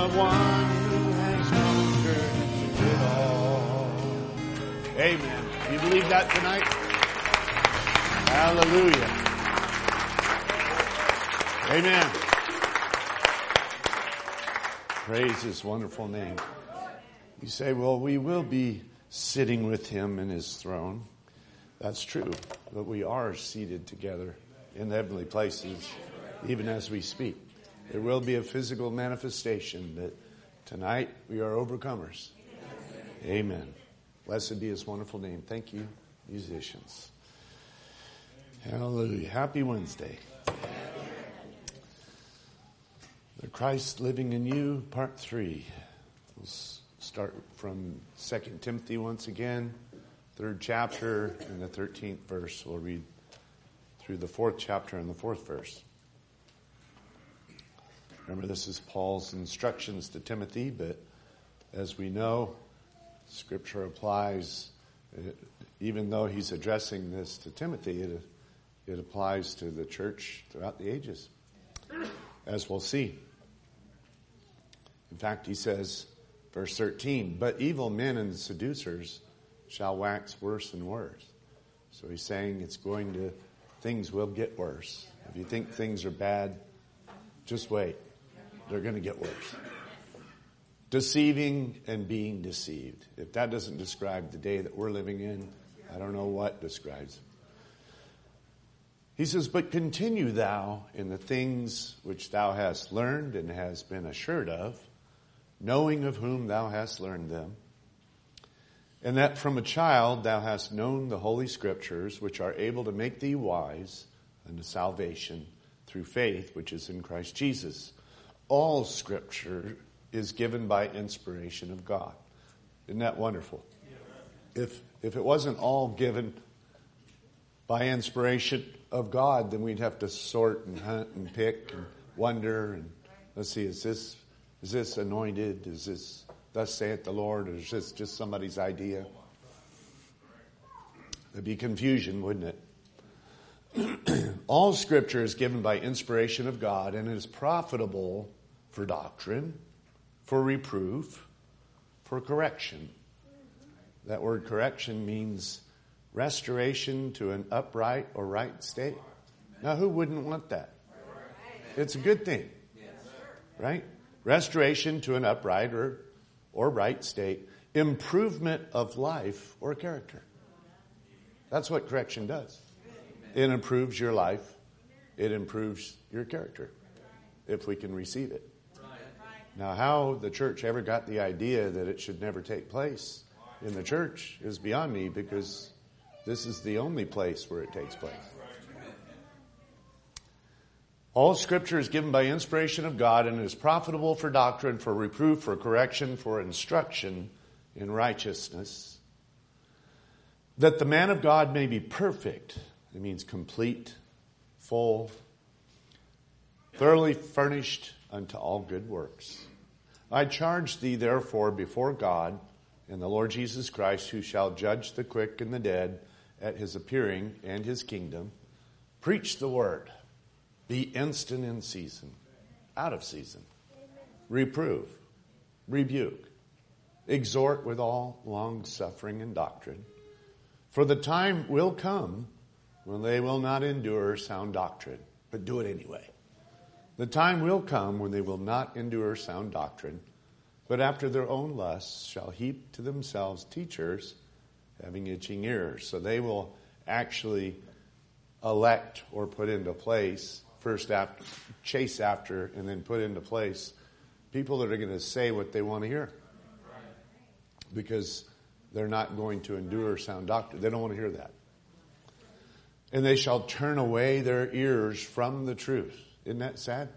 the one who has conquered it all. Amen. You believe that tonight? Hallelujah. Amen. Praise His wonderful name. You say, well, we will be sitting with Him in His throne. That's true. But we are seated together in the heavenly places, even as we speak. There will be a physical manifestation that tonight we are overcomers. Amen. Blessed be His wonderful name. Thank you, musicians. Hallelujah. Happy Wednesday. The Christ living in you, part 3. We'll start from 2 Timothy once again, 3rd chapter and the 13th verse. We'll read through the 4th chapter and the 4th verse. Remember, this is Paul's instructions to Timothy, but as we know, Scripture applies, even though he's addressing this to Timothy, it applies to the church throughout the ages, as we'll see. In fact, he says, verse 13, but evil men and seducers shall wax worse and worse. So he's saying things will get worse. If you think things are bad, just wait. They're going to get worse. Deceiving and being deceived. If that doesn't describe the day that we're living in, I don't know what describes it. He says, but continue thou in the things which thou hast learned and hast been assured of, knowing of whom thou hast learned them, and that from a child thou hast known the holy Scriptures, which are able to make thee wise unto salvation through faith which is in Christ Jesus. All Scripture is given by inspiration of God. Isn't that wonderful? If it wasn't all given by inspiration of God, then we'd have to sort and hunt and pick and wonder and let's see, is this anointed? Is this thus saith the Lord? Or is this just somebody's idea? There'd be confusion, wouldn't it? All Scripture is given by inspiration of God and is profitable for doctrine, for reproof, for correction. That word correction means restoration to an upright or right state. Now, who wouldn't want that? It's a good thing, right? Restoration to an upright or right state. Improvement of life or character. That's what correction does. It improves your life. It improves your character, if we can receive it. Now, how the church ever got the idea that it should never take place in the church is beyond me, because this is the only place where it takes place. All Scripture is given by inspiration of God and is profitable for doctrine, for reproof, for correction, for instruction in righteousness, that the man of God may be perfect. It means complete, full, thoroughly furnished unto all good works. I charge thee therefore before God and the Lord Jesus Christ, who shall judge the quick and the dead at His appearing and His kingdom, preach the word. Be instant in season, out of season. Reprove, rebuke, exhort with all long suffering and doctrine. For the time will come when they will not endure sound doctrine, but do it anyway. The time will come when they will not endure sound doctrine, but after their own lusts shall heap to themselves teachers having itching ears. So they will actually elect or put into place, chase after and then put into place people that are going to say what they want to hear. Because they're not going to endure sound doctrine. They don't want to hear that. And they shall turn away their ears from the truth. Isn't that sad?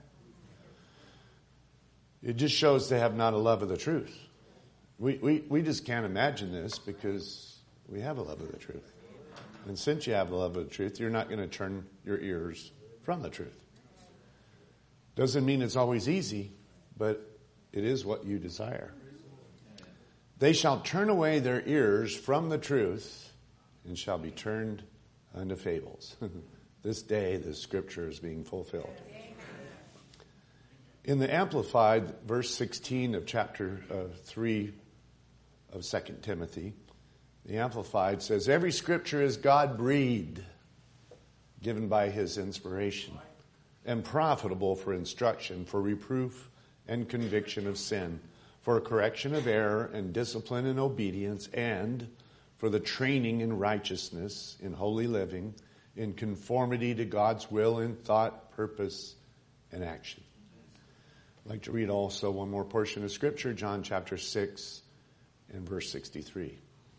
It just shows they have not a love of the truth. We just can't imagine this because we have a love of the truth. And since you have a love of the truth, you're not going to turn your ears from the truth. Doesn't mean it's always easy, but it is what you desire. They shall turn away their ears from the truth and shall be turned unto fables. This day the Scripture is being fulfilled. In the Amplified, verse 16 of chapter 3 of 2 Timothy, the Amplified says, every scripture is God-breathed, given by his inspiration, and profitable for instruction, for reproof and conviction of sin, for correction of error and discipline in obedience, and for the training in righteousness, in holy living, in conformity to God's will in thought, purpose, and action. I'd like to read also one more portion of Scripture, John chapter 6 and verse 63.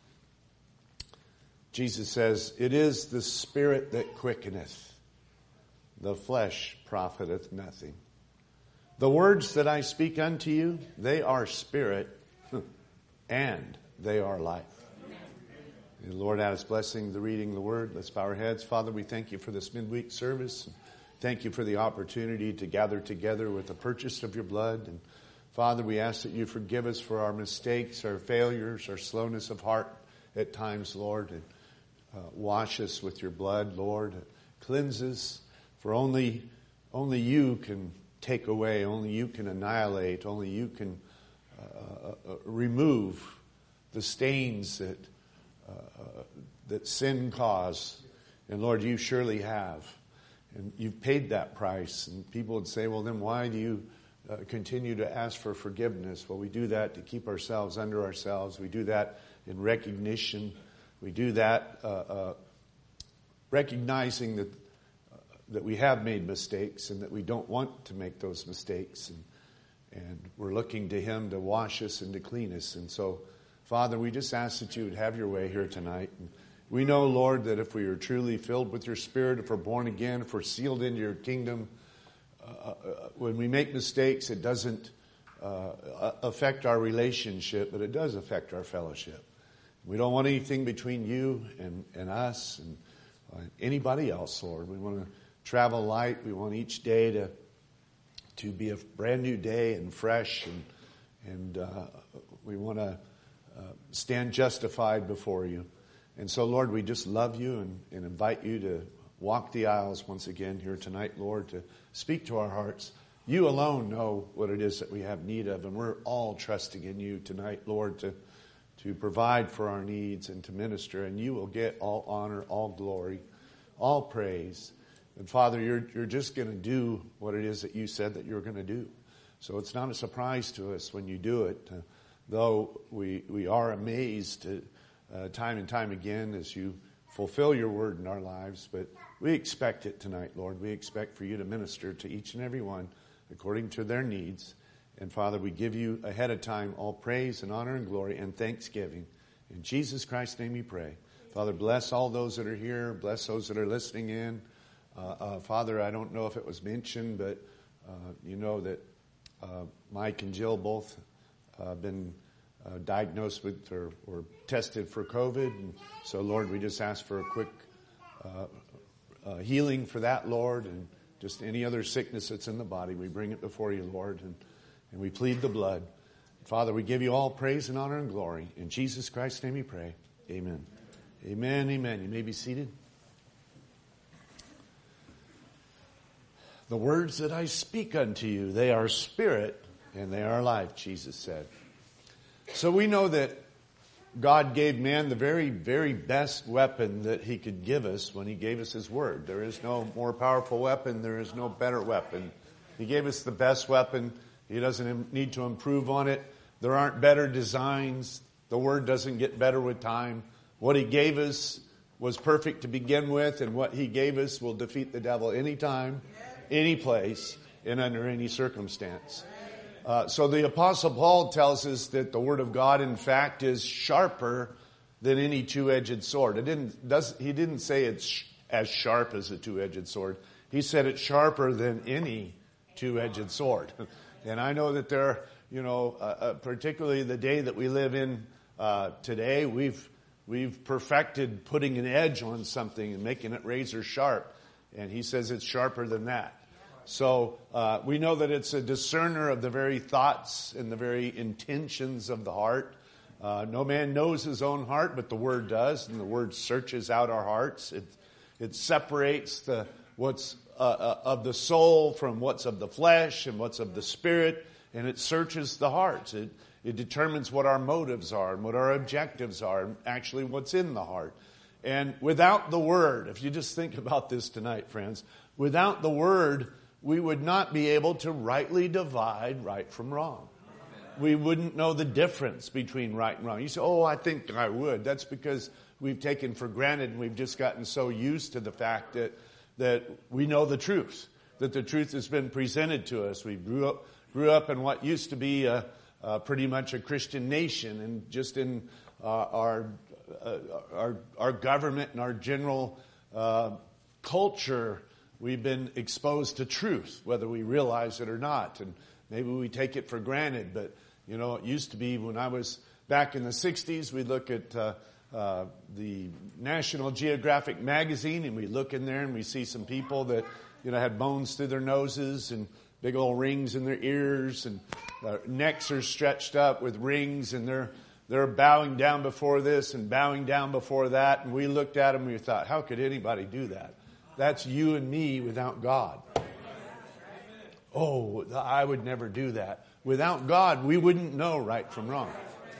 Jesus says, it is the Spirit that quickeneth, the flesh profiteth nothing. The words that I speak unto you, they are spirit, and they are life. And Lord, add his blessing, the reading of the word. Let's bow our heads. Father, we thank you for this midweek service. Thank you for the opportunity to gather together with the purchase of your blood. And Father, we ask that you forgive us for our mistakes, our failures, our slowness of heart at times, Lord. And wash us with your blood, Lord. Cleanse us, for only you can take away, only you can annihilate, only you can remove the stains that sin caused. And Lord, you surely have. And you've paid that price. And people would say, well, then why do you continue to ask for forgiveness? Well, we do that to keep ourselves under ourselves. We do that in recognition. We do that recognizing that we have made mistakes and that we don't want to make those mistakes. And we're looking to him to wash us and to clean us. And so, Father, we just ask that you would have your way here tonight. And we know, Lord, that if we are truly filled with your Spirit, if we're born again, if we're sealed into your kingdom, when we make mistakes, it doesn't affect our relationship, but it does affect our fellowship. We don't want anything between you and us and anybody else, Lord. We want to travel light. We want each day to be a brand new day and fresh, and we want to stand justified before you. And so, Lord, we just love you and invite you to walk the aisles once again here tonight, Lord, to speak to our hearts. You alone know what it is that we have need of, and we're all trusting in you tonight, Lord, to provide for our needs and to minister. And you will get all honor, all glory, all praise. And Father, you're just going to do what it is that you said that you're going to do. So it's not a surprise to us when you do it, though we are amazed time and time again as you fulfill your word in our lives. But we expect it tonight, Lord. We expect for you to minister to each and every one according to their needs. And Father, we give you ahead of time all praise and honor and glory and thanksgiving. In Jesus Christ's name we pray. Father, bless all those that are here. Bless those that are listening in. Father, I don't know if it was mentioned, but you know that Mike and Jill both been diagnosed with or tested for COVID. And so, Lord, we just ask for a quick healing for that, Lord, and just any other sickness that's in the body. We bring it before you, Lord, and we plead the blood. Father, we give you all praise and honor and glory. In Jesus Christ's name we pray. Amen. Amen, amen. You may be seated. The words that I speak unto you, they are spirit and they are life, Jesus said. So we know that God gave man the very, very best weapon that he could give us when he gave us his word. There is no more powerful weapon. There is no better weapon. He gave us the best weapon. He doesn't need to improve on it. There aren't better designs. The word doesn't get better with time. What he gave us was perfect to begin with, and what he gave us will defeat the devil anytime, any place, and under any circumstance. So the Apostle Paul tells us that the Word of God, in fact, is sharper than any two-edged sword. He didn't say it's as sharp as a two-edged sword. He said it's sharper than any two-edged sword. And I know that there, particularly the day that we live in today, we've perfected putting an edge on something and making it razor sharp. And he says it's sharper than that. So we know that it's a discerner of the very thoughts and the very intentions of the heart. No man knows his own heart, but the Word does, and the Word searches out our hearts. It separates what's of the soul from what's of the flesh and what's of the spirit, and it searches the hearts. It determines what our motives are and what our objectives are and actually what's in the heart. And without the Word, if you just think about this tonight, friends, without the Word, we would not be able to rightly divide right from wrong. We wouldn't know the difference between right and wrong. You say, oh, I think I would. That's because we've taken for granted and we've just gotten so used to the fact that we know the truth, that the truth has been presented to us. We grew up in what used to be pretty much a Christian nation, and just in our government and our general culture, we've been exposed to truth, whether we realize it or not, and maybe we take it for granted. But you know, it used to be when I was back in the '60s, we'd look at the National Geographic magazine, and we look in there and we see some people that had bones through their noses and big old rings in their ears, and necks are stretched up with rings, and they're bowing down before this and bowing down before that. And we looked at them and we thought, how could anybody do that? That's you and me without God. Oh, I would never do that. Without God, we wouldn't know right from wrong.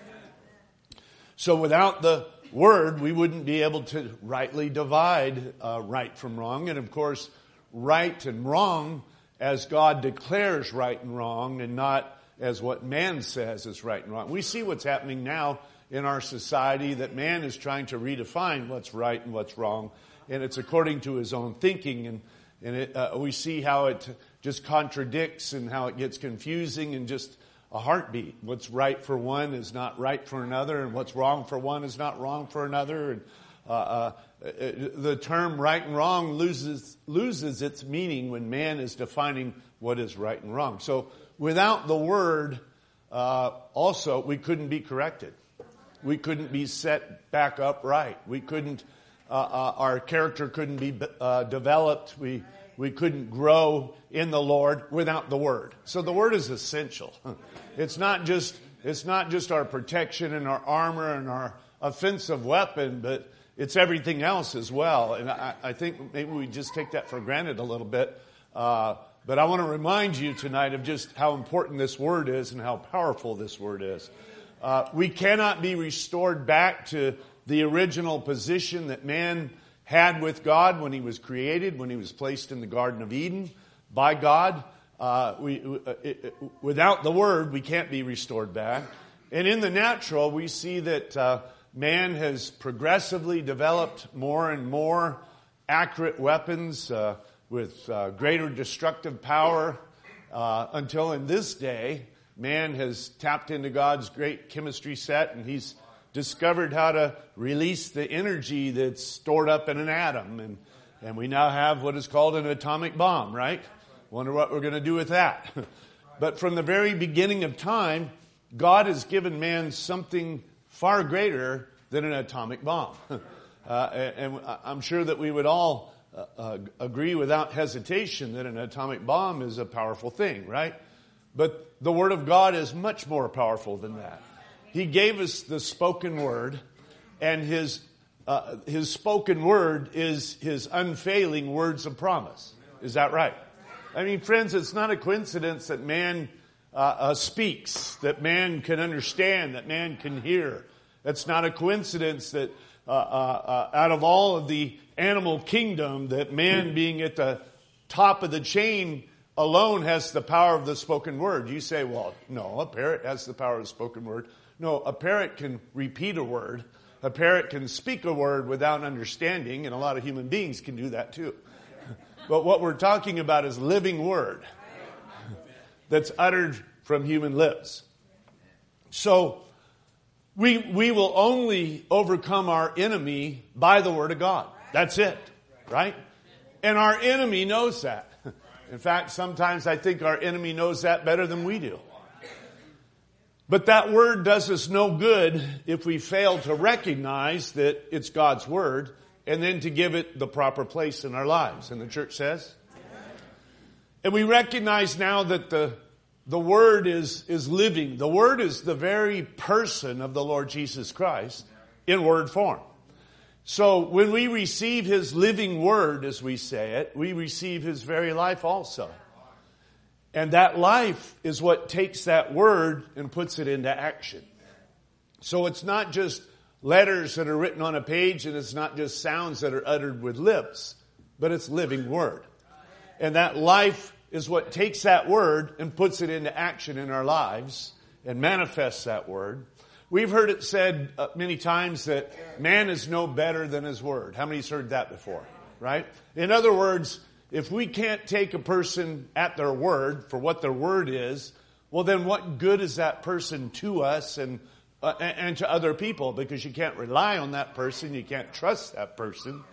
So without the Word, we wouldn't be able to rightly divide right from wrong. And of course, right and wrong as God declares right and wrong, and not as what man says is right and wrong. We see what's happening now in our society, that man is trying to redefine what's right and what's wrong, and it's according to his own thinking, and we see how it just contradicts and how it gets confusing in just a heartbeat. What's right for one is not right for another, and what's wrong for one is not wrong for another. And the term right and wrong loses its meaning when man is defining what is right and wrong. So without the Word, also, we couldn't be corrected. We couldn't be set back up right. We couldn't, our character couldn't be developed. We couldn't grow in the Lord without the Word. So the Word is essential. It's not just our protection and our armor and our offensive weapon, but it's everything else as well. And I think maybe we just take that for granted a little bit. But I want to remind you tonight of just how important this Word is and how powerful this Word is. We cannot be restored back to the original position that man had with God when he was created, when he was placed in the Garden of Eden by God. Without the Word, we can't be restored back. And in the natural, we see that man has progressively developed more and more accurate weapons with greater destructive power until in this day, man has tapped into God's great chemistry set, and he's discovered how to release the energy that's stored up in an atom. And we now have what is called an atomic bomb, right? Wonder what we're going to do with that. But from the very beginning of time, God has given man something far greater than an atomic bomb. And I'm sure that we would all agree without hesitation that an atomic bomb is a powerful thing, right? But the Word of God is much more powerful than that. He gave us the spoken Word, and His spoken Word is His unfailing words of promise. Is that right? I mean, friends, it's not a coincidence that man speaks, that man can understand, that man can hear. It's not a coincidence that out of all of the animal kingdom, that man being at the top of the chain alone has the power of the spoken word. You say, well, no, a parrot has the power of the spoken word. No, a parrot can repeat a word. A parrot can speak a word without understanding, and a lot of human beings can do that too. But what we're talking about is living word that's uttered from human lips. So we will only overcome our enemy by the Word of God. That's it, right? And our enemy knows that. In fact, sometimes I think our enemy knows that better than we do. But that Word does us no good if we fail to recognize that it's God's Word and then to give it the proper place in our lives. And the church says? And we recognize now that the Word is living. The Word is the very person of the Lord Jesus Christ in word form. So when we receive His living word, as we say it, we receive His very life also. And that life is what takes that word and puts it into action. So it's not just letters that are written on a page, and it's not just sounds that are uttered with lips, but it's living word. And that life is what takes that word and puts it into action in our lives and manifests that word. We've heard it said many times that man is no better than his word. How many's heard that before? Right? In other words, if we can't take a person at their word for what their word is, well then what good is that person to us and to other people? Because you can't rely on that person. You can't trust that person.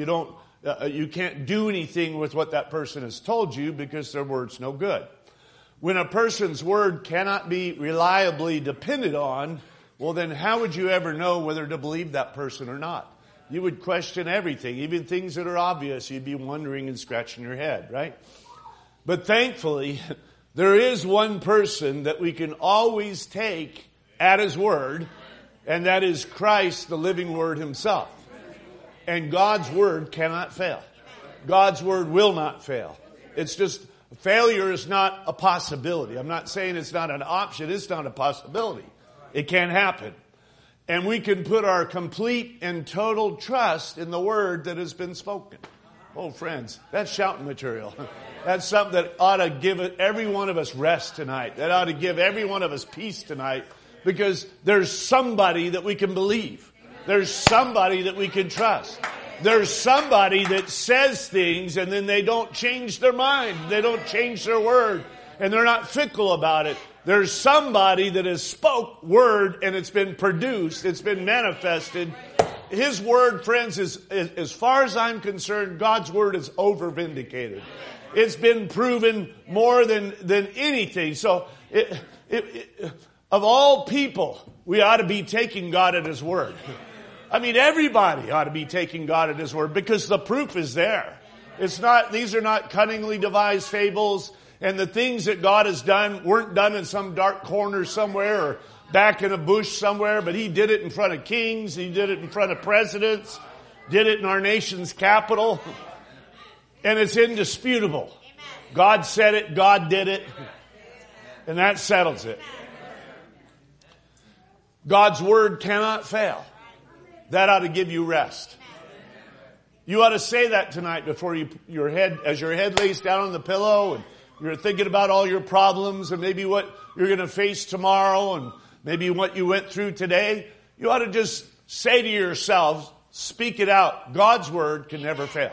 You can't do anything with what that person has told you because their word's no good. When a person's word cannot be reliably depended on, well then how would you ever know whether to believe that person or not? You would question everything, even things that are obvious. You'd be wondering and scratching your head, right? But thankfully, there is one person that we can always take at His word, and that is Christ, the living word Himself. And God's word cannot fail. God's word will not fail. It's just, failure is not a possibility. I'm not saying it's not an option. It's not a possibility. It can happen. And we can put our complete and total trust in the word that has been spoken. Oh, friends, that's shouting material. That's something that ought to give every one of us rest tonight. That ought to give every one of us peace tonight. Because there's somebody that we can believe. There's somebody that we can trust. There's somebody that says things and then they don't change their mind. They don't change their word. And they're not fickle about it. There's somebody that has spoke word and it's been produced. It's been manifested. His word, friends, is as far as I'm concerned, God's word is over vindicated. It's been proven more than anything. So of all people, we ought to be taking God at His word. I mean, everybody ought to be taking God at His word because the proof is there. These are not cunningly devised fables. And the things that God has done weren't done in some dark corner somewhere or back in a bush somewhere, but He did it in front of kings. He did it in front of presidents, did it in our nation's capital. And it's indisputable. God said it, God did it, and that settles it. God's word cannot fail. That ought to give you rest. You ought to say that tonight before as your head lays down on the pillow and you're thinking about all your problems and maybe what you're going to face tomorrow and maybe what you went through today. You ought to just say to yourselves, speak it out. God's word can never fail.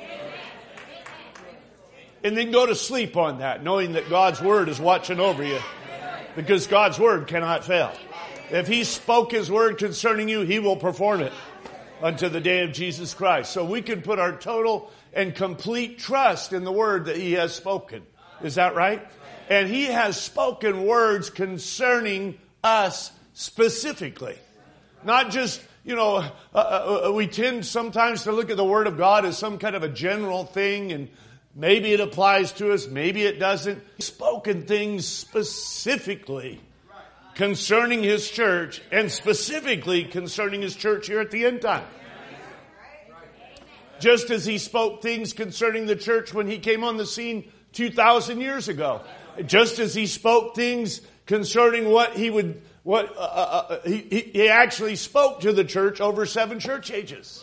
And then go to sleep on that, knowing that God's word is watching over you because God's word cannot fail. If He spoke His word concerning you, He will perform it unto the day of Jesus Christ. So we can put our total and complete trust in the word that He has spoken. Is that right? And He has spoken words concerning us specifically. Not just, we tend sometimes to look at the Word of God as some kind of a general thing and maybe it applies to us, maybe it doesn't. He's spoken things specifically concerning His church and specifically concerning His church here at the end time. Just as He spoke things concerning the church when He came on the scene 2,000 years ago. Just as He spoke things concerning what He would, He actually spoke to the church over 7 church ages.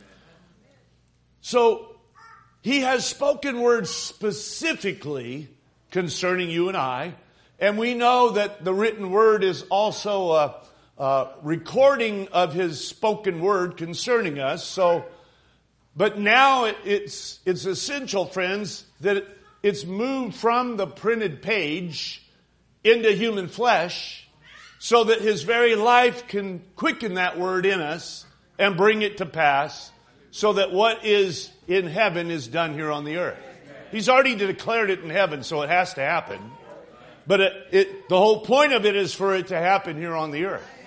So, He has spoken words specifically concerning you and I. And we know that the written word is also a recording of His spoken word concerning us. So, but now it's essential, friends, that it's moved from the printed page into human flesh so that His very life can quicken that word in us and bring it to pass so that what is in heaven is done here on the earth. He's already declared it in heaven, so it has to happen. But the whole point of it is for it to happen here on the earth.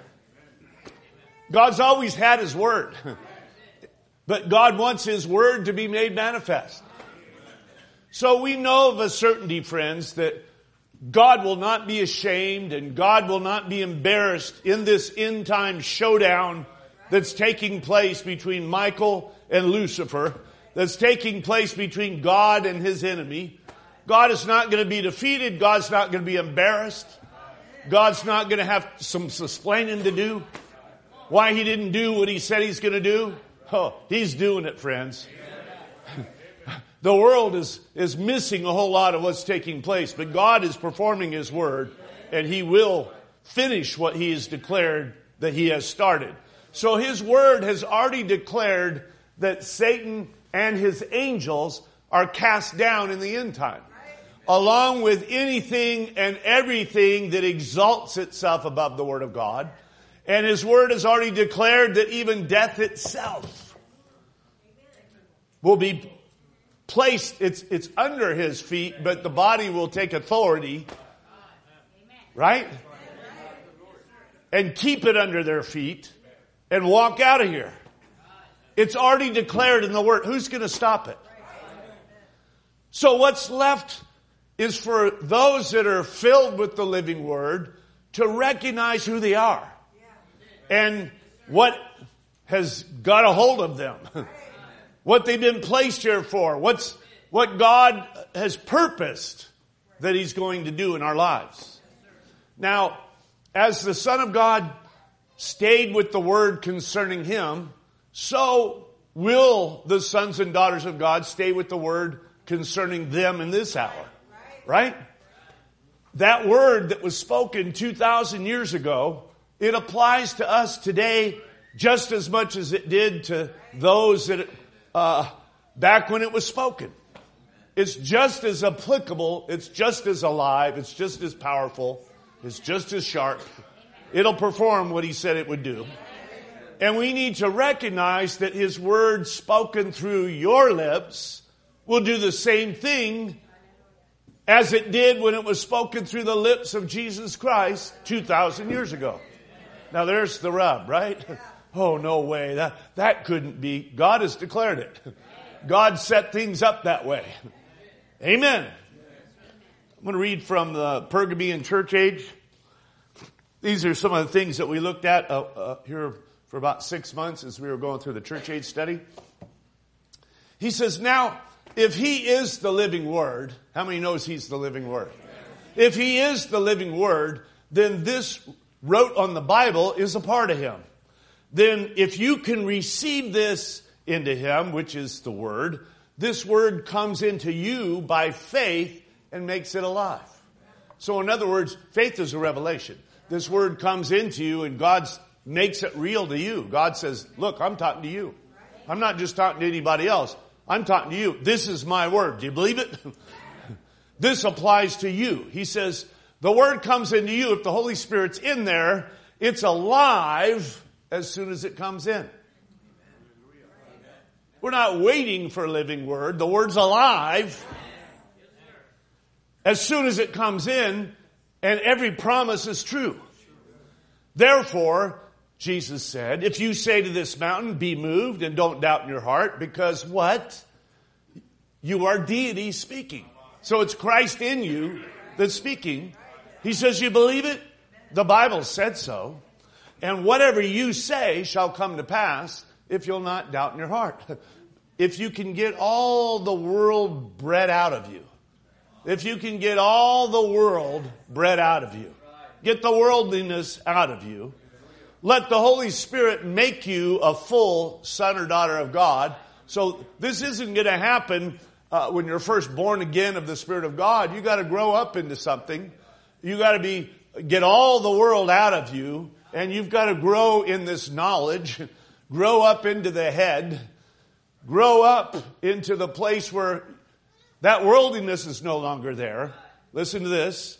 God's always had His word. But God wants His word to be made manifest. So we know of a certainty, friends, that God will not be ashamed and God will not be embarrassed in this end time showdown that's taking place between Michael and Lucifer, that's taking place between God and his enemy. God is not going to be defeated. God's not going to be embarrassed. God's not going to have some explaining to do. Why he didn't do what he said he's going to do? Oh, he's doing it, friends. The world is missing a whole lot of what's taking place, but God is performing his word, and he will finish what he has declared that he has started. So his word has already declared that Satan and his angels are cast down in the end time, along with anything and everything that exalts itself above the word of God. And his word has already declared that even death itself will be placed, it's under his feet, but the body will take authority, right? And keep it under their feet and walk out of here. It's already declared in the word. Who's going to stop it? So what's left is for those that are filled with the living word to recognize who they are and what has got a hold of them. What they've been placed here for. What God has purposed that he's going to do in our lives. Now, as the Son of God stayed with the word concerning him, so will the sons and daughters of God stay with the word concerning them in this hour. Right? That word that was spoken 2,000 years ago, it applies to us today just as much as it did to those that back when it was spoken. It's just as applicable. It's just as alive. It's just as powerful. It's just as sharp. It'll perform what he said it would do. And we need to recognize that his word spoken through your lips will do the same thing as it did when it was spoken through the lips of Jesus Christ 2,000 years ago. Now there's the rub, right? Oh, no way. That couldn't be. God has declared it. God set things up that way. Amen. I'm going to read from the Pergamean church age. These are some of the things that we looked at here for about 6 months as we were going through the church age study. He says, now, if he is the living word, how many knows he's the living word? If he is the living word, then this wrote on the Bible is a part of him. Then if you can receive this into him, which is the word, this word comes into you by faith and makes it alive. So in other words, faith is a revelation. This word comes into you and God makes it real to you. God says, look, I'm talking to you. I'm not just talking to anybody else. I'm talking to you. This is my word. Do you believe it? This applies to you. He says, the word comes into you. If the Holy Spirit's in there, it's alive as soon as it comes in. We're not waiting for a living word. The word's alive as soon as it comes in, and every promise is true. Therefore, Jesus said, if you say to this mountain, be moved, and don't doubt in your heart, because what? You are deity speaking. So it's Christ in you that's speaking. He says, you believe it? The Bible said so. And whatever you say shall come to pass if you'll not doubt in your heart. If you can get all the world bred out of you. If you can get all the world bred out of you. Get the worldliness out of you. Let the Holy Spirit make you a full son or daughter of God. So this isn't going to happen when you're first born again of the Spirit of God. You got to grow up into something. You got to get all the world out of you. And you've got to grow in this knowledge. Grow up into the head. Grow up into the place where that worldliness is no longer there. Listen to this.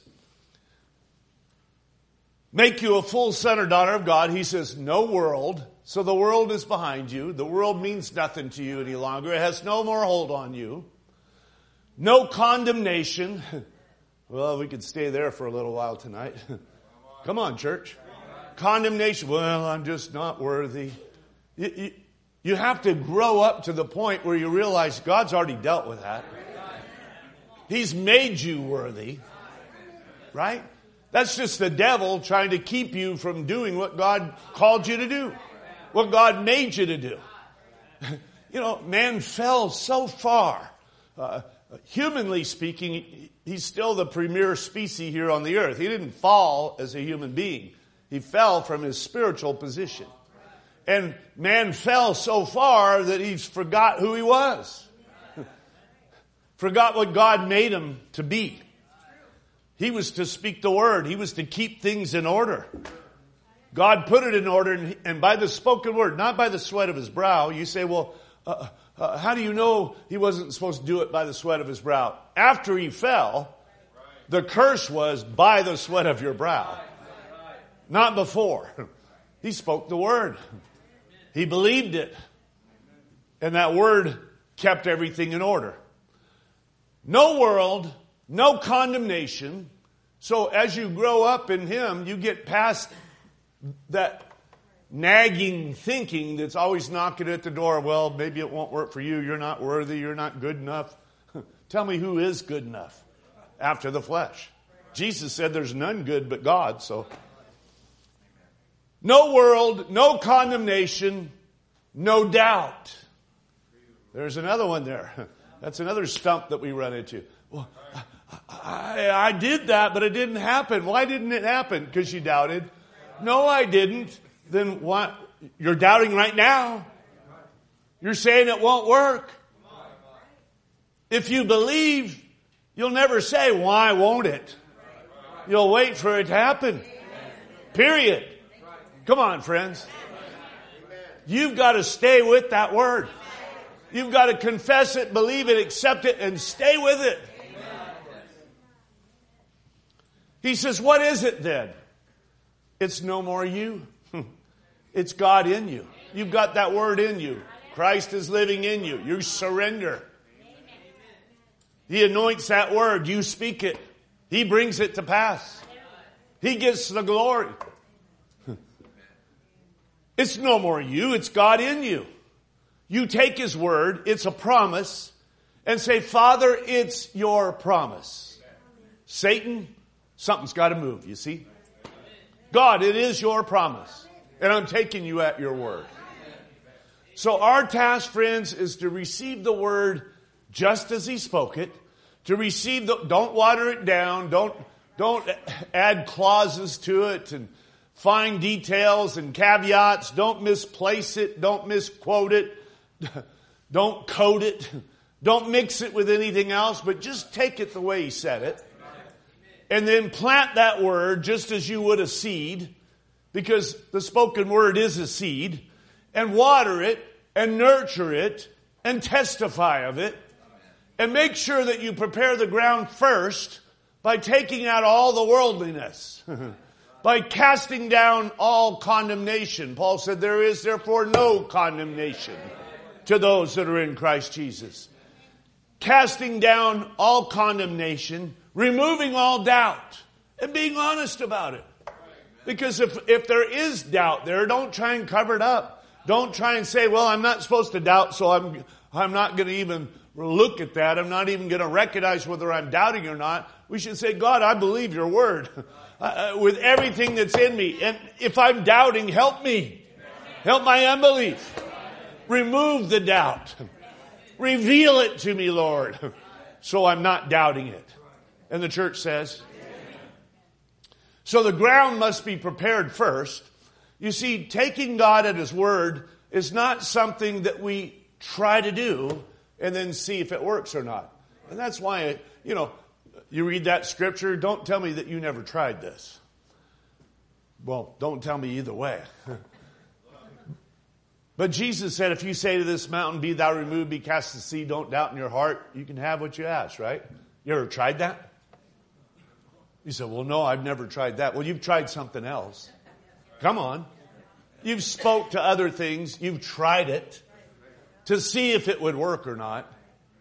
Make you a full son or daughter of God. He says, no world. So the world is behind you. The world means nothing to you any longer. It has no more hold on you. No condemnation. Well, we could stay there for a little while tonight. Come on, church. Condemnation. Well, I'm just not worthy. You have to grow up to the point where you realize God's already dealt with that. He's made you worthy. Right? That's just the devil trying to keep you from doing what God called you to do. what God made you to do. You know, man fell so far. Humanly speaking, he's still the premier species here on the earth. He didn't fall as a human being. He fell from his spiritual position. And man fell so far that he forgot who he was. Forgot what God made him to be. He was to speak the word. He was to keep things in order. God put it in order, and by the spoken word, not by the sweat of his brow. You say, well, how do you know he wasn't supposed to do it by the sweat of his brow? After he fell, the curse was by the sweat of your brow. Not before. He spoke the word. He believed it. And that word kept everything in order. No world, no condemnation. So as you grow up in him, you get past that nagging thinking that's always knocking at the door. Well, maybe it won't work for you. You're not worthy. You're not good enough. Tell me who is good enough after the flesh. Jesus said there's none good but God. So no world, no condemnation, no doubt. There's another one there. That's another stump that we run into. Well, I did that, but it didn't happen. Why didn't it happen? Because you doubted. No, I didn't. Then what? You're doubting right now. You're saying it won't work. If you believe, you'll never say, why won't it? You'll wait for it to happen. Period. Come on, friends. You've got to stay with that word. You've got to confess it, believe it, accept it, and stay with it. He says, what is it then? It's no more you. It's God in you. You've got that word in you. Christ is living in you. You surrender. He anoints that word. You speak it. He brings it to pass. He gets the glory. It's no more you. It's God in you. You take his word. It's a promise. And say, Father, it's your promise. Satan, something's got to move, you see. God, it is your promise. And I'm taking you at your word. So our task, friends, is to receive the word just as he spoke it. To receive don't water it down. Don't add clauses to it and fine details and caveats. Don't misplace it. Don't misquote it. Don't code it. Don't mix it with anything else, but just take it the way he said it. And then plant that word just as you would a seed, because the spoken word is a seed, and water it and nurture it and testify of it. And make sure that you prepare the ground first by taking out all the worldliness, by casting down all condemnation. Paul said, there is therefore no condemnation to those that are in Christ Jesus. Casting down all condemnation, removing all doubt, and being honest about it. Because if there is doubt there, don't try and cover it up. Don't try and say, well, I'm not supposed to doubt, so I'm not going to even look at that. I'm not even going to recognize whether I'm doubting or not. We should say, God, I believe your word with everything that's in me. And if I'm doubting, help me. Help my unbelief. Remove the doubt. Reveal it to me, Lord, so I'm not doubting it. And the church says, so the ground must be prepared first. You see, taking God at his word is not something that we try to do and then see if it works or not. And that's why, you read that scripture, don't tell me that you never tried this. Well, don't tell me either way. But Jesus said, if you say to this mountain, be thou removed, be cast to the sea, don't doubt in your heart, you can have what you ask, right? You ever tried that? You said, well, no, I've never tried that. Well, you've tried something else. Come on. You've spoke to other things. You've tried it to see if it would work or not.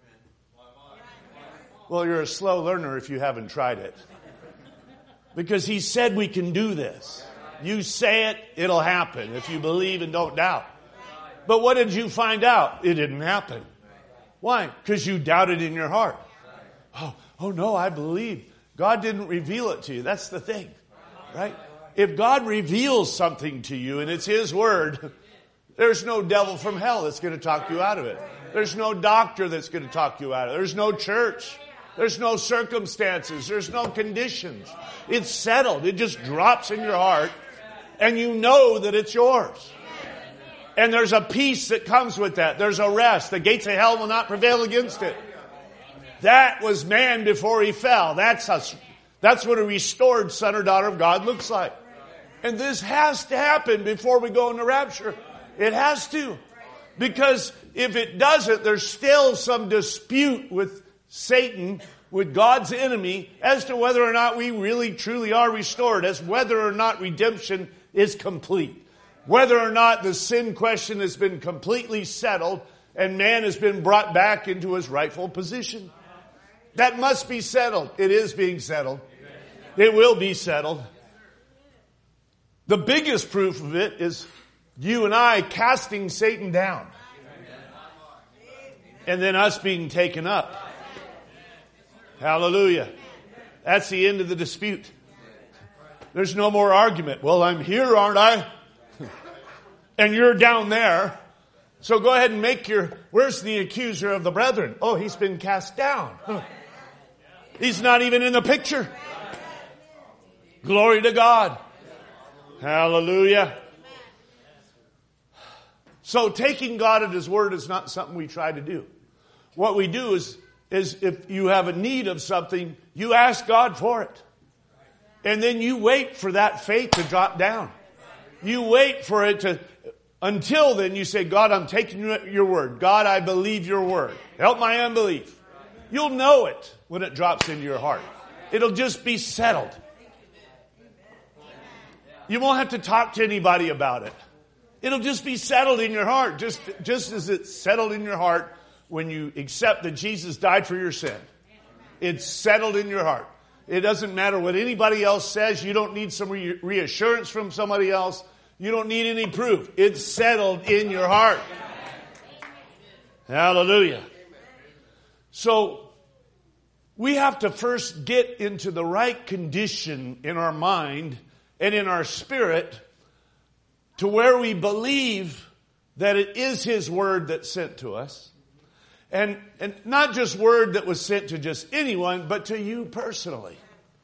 Well, you're a slow learner if you haven't tried it. Because he said we can do this. You say it, it'll happen if you believe and don't doubt. But what did you find out? It didn't happen. Why? Because you doubted in your heart. Oh no, I believe. God didn't reveal it to you. That's the thing, right? If God reveals something to you and it's his word, There's no devil from hell that's going to talk you out of it. There's no doctor that's going to talk you out of it. There's no church. There's no circumstances. There's no conditions. It's settled. It just drops in your heart, and you know that it's yours. And there's a peace that comes with that. There's a rest. The gates of hell will not prevail against it. That was man before he fell. That's us. That's what a restored son or daughter of God looks like. And this has to happen before we go into rapture. It has to. Because if it doesn't, there's still some dispute with Satan, with God's enemy, as to whether or not we really truly are restored, as whether or not redemption is complete. Whether or not the sin question has been completely settled and man has been brought back into his rightful position. That must be settled. It is being settled. It will be settled. The biggest proof of it is you and I casting Satan down. And then us being taken up. Hallelujah. That's the end of the dispute. There's no more argument. Well, I'm here, aren't I? And you're down there. So go ahead and where's the accuser of the brethren? Oh, he's been cast down. He's not even in the picture. Glory to God. Hallelujah. So taking God at His word is not something we try to do. What we do is if you have a need of something, you ask God for it. And then you wait for that faith to drop down. You wait for it to, until then you say, God, I'm taking your word. God, I believe your word. Help my unbelief. You'll know it when it drops into your heart. It'll just be settled. You won't have to talk to anybody about it. It'll just be settled in your heart, just as it's settled in your heart when you accept that Jesus died for your sin. It's settled in your heart. It doesn't matter what anybody else says. You don't need some reassurance from somebody else. You don't need any proof. It's settled in your heart. Hallelujah. So we have to first get into the right condition in our mind and in our spirit to where we believe that it is His word that's sent to us. And not just word that was sent to just anyone, but to you personally.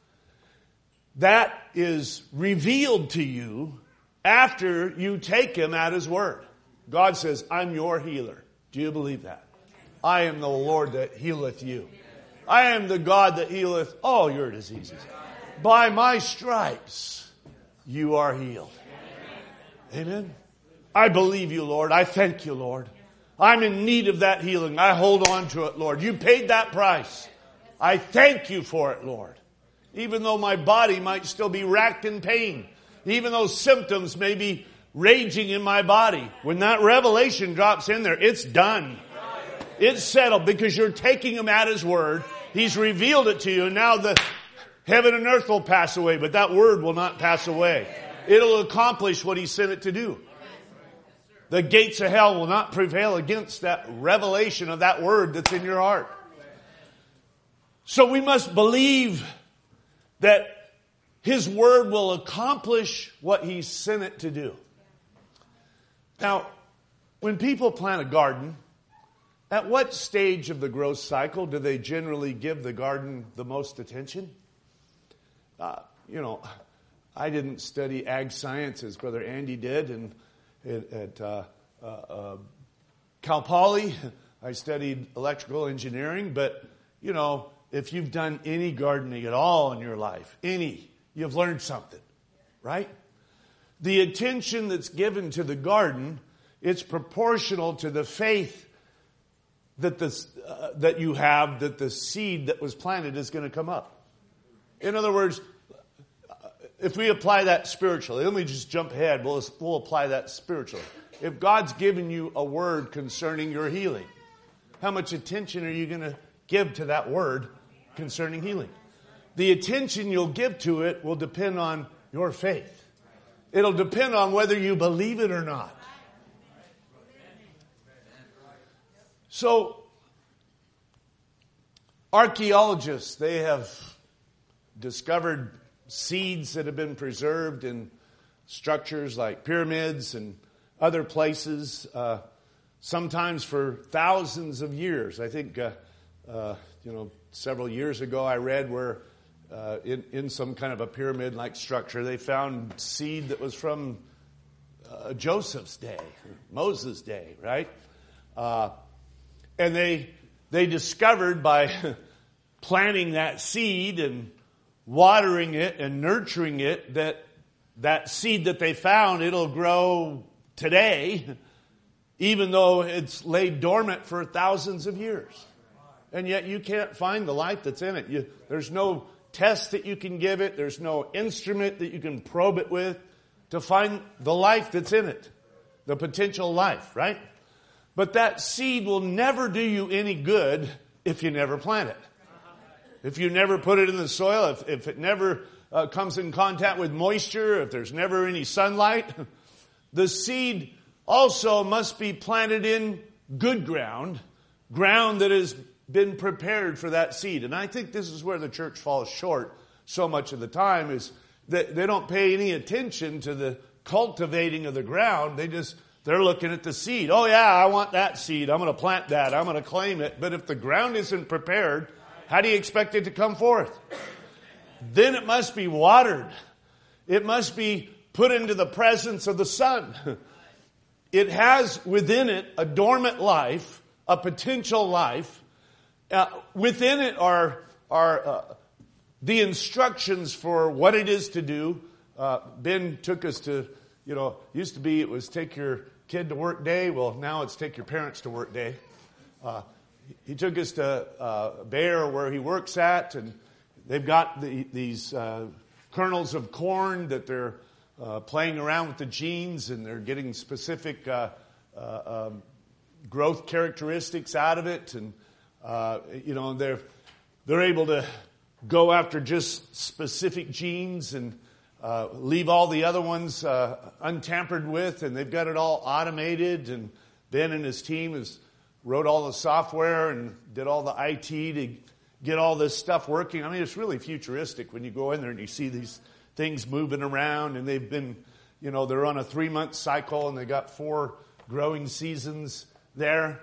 That is revealed to you after you take Him at His word. God says, I'm your healer. Do you believe that? I am the Lord that healeth you. I am the God that healeth all your diseases. By my stripes, you are healed. Amen. I believe you, Lord. I thank you, Lord. I'm in need of that healing. I hold on to it, Lord. You paid that price. I thank you for it, Lord. Even though my body might still be racked in pain, even though symptoms may be raging in my body, when that revelation drops in there, it's done. It's settled because you're taking Him at His word. He's revealed it to you. Now the heaven and earth will pass away, but that word will not pass away. It'll accomplish what He sent it to do. The gates of hell will not prevail against that revelation of that word that's in your heart. So we must believe that His word will accomplish what He sent it to do. Now, when people plant a garden, at what stage of the growth cycle do they generally give the garden the most attention? I didn't study ag sciences. Brother Andy did, and at Cal Poly, I studied electrical engineering. But, if you've done any gardening at all in your life, you've learned something, right? The attention that's given to the garden, it's proportional to the faith that you have that the seed that was planted is going to come up. In other words, if we apply that spiritually, let me just jump ahead. We'll apply that spiritually. If God's given you a word concerning your healing, how much attention are you going to give to that word concerning healing? The attention you'll give to it will depend on your faith. It'll depend on whether you believe it or not. So, archaeologists, they have discovered seeds that have been preserved in structures like pyramids and other places, sometimes for thousands of years. I think, several years ago I read where in some kind of a pyramid-like structure, they found seed that was from Joseph's day, Moses' day, right? And they discovered by planting that seed and watering it and nurturing it that seed that they found, it'll grow today, even though it's laid dormant for thousands of years. And yet you can't find the life that's in it. There's no test that you can give it. There's no instrument that you can probe it with to find the life that's in it, the potential life, right? But that seed will never do you any good if you never plant it. If you never put it in the soil, if it never comes in contact with moisture, if there's never any sunlight, the seed also must be planted in good ground that has been prepared for that seed. And I think this is where the church falls short so much of the time, is that they don't pay any attention to the cultivating of the ground. They're looking at the seed. Oh yeah, I want that seed. I'm going to plant that. I'm going to claim it. But if the ground isn't prepared, how do you expect it to come forth? Then it must be watered. It must be put into the presence of the sun. It has within it a dormant life, a potential life. Within it are the instructions for what it is to do. Ben took us to, used to be it was take your kid to work day. Well, now it's take your parents to work day. He took us to Bayer where he works at, and they've got these kernels of corn that they're playing around with the genes, and they're getting specific growth characteristics out of it, and they're able to go after just specific genes and leave all the other ones untampered with, and they've got it all automated. And Ben and his team wrote all the software and did all the IT to get all this stuff working. I mean, it's really futuristic when you go in there and you see these things moving around, and they've been, they're on a 3-month cycle, and they got 4 growing seasons there.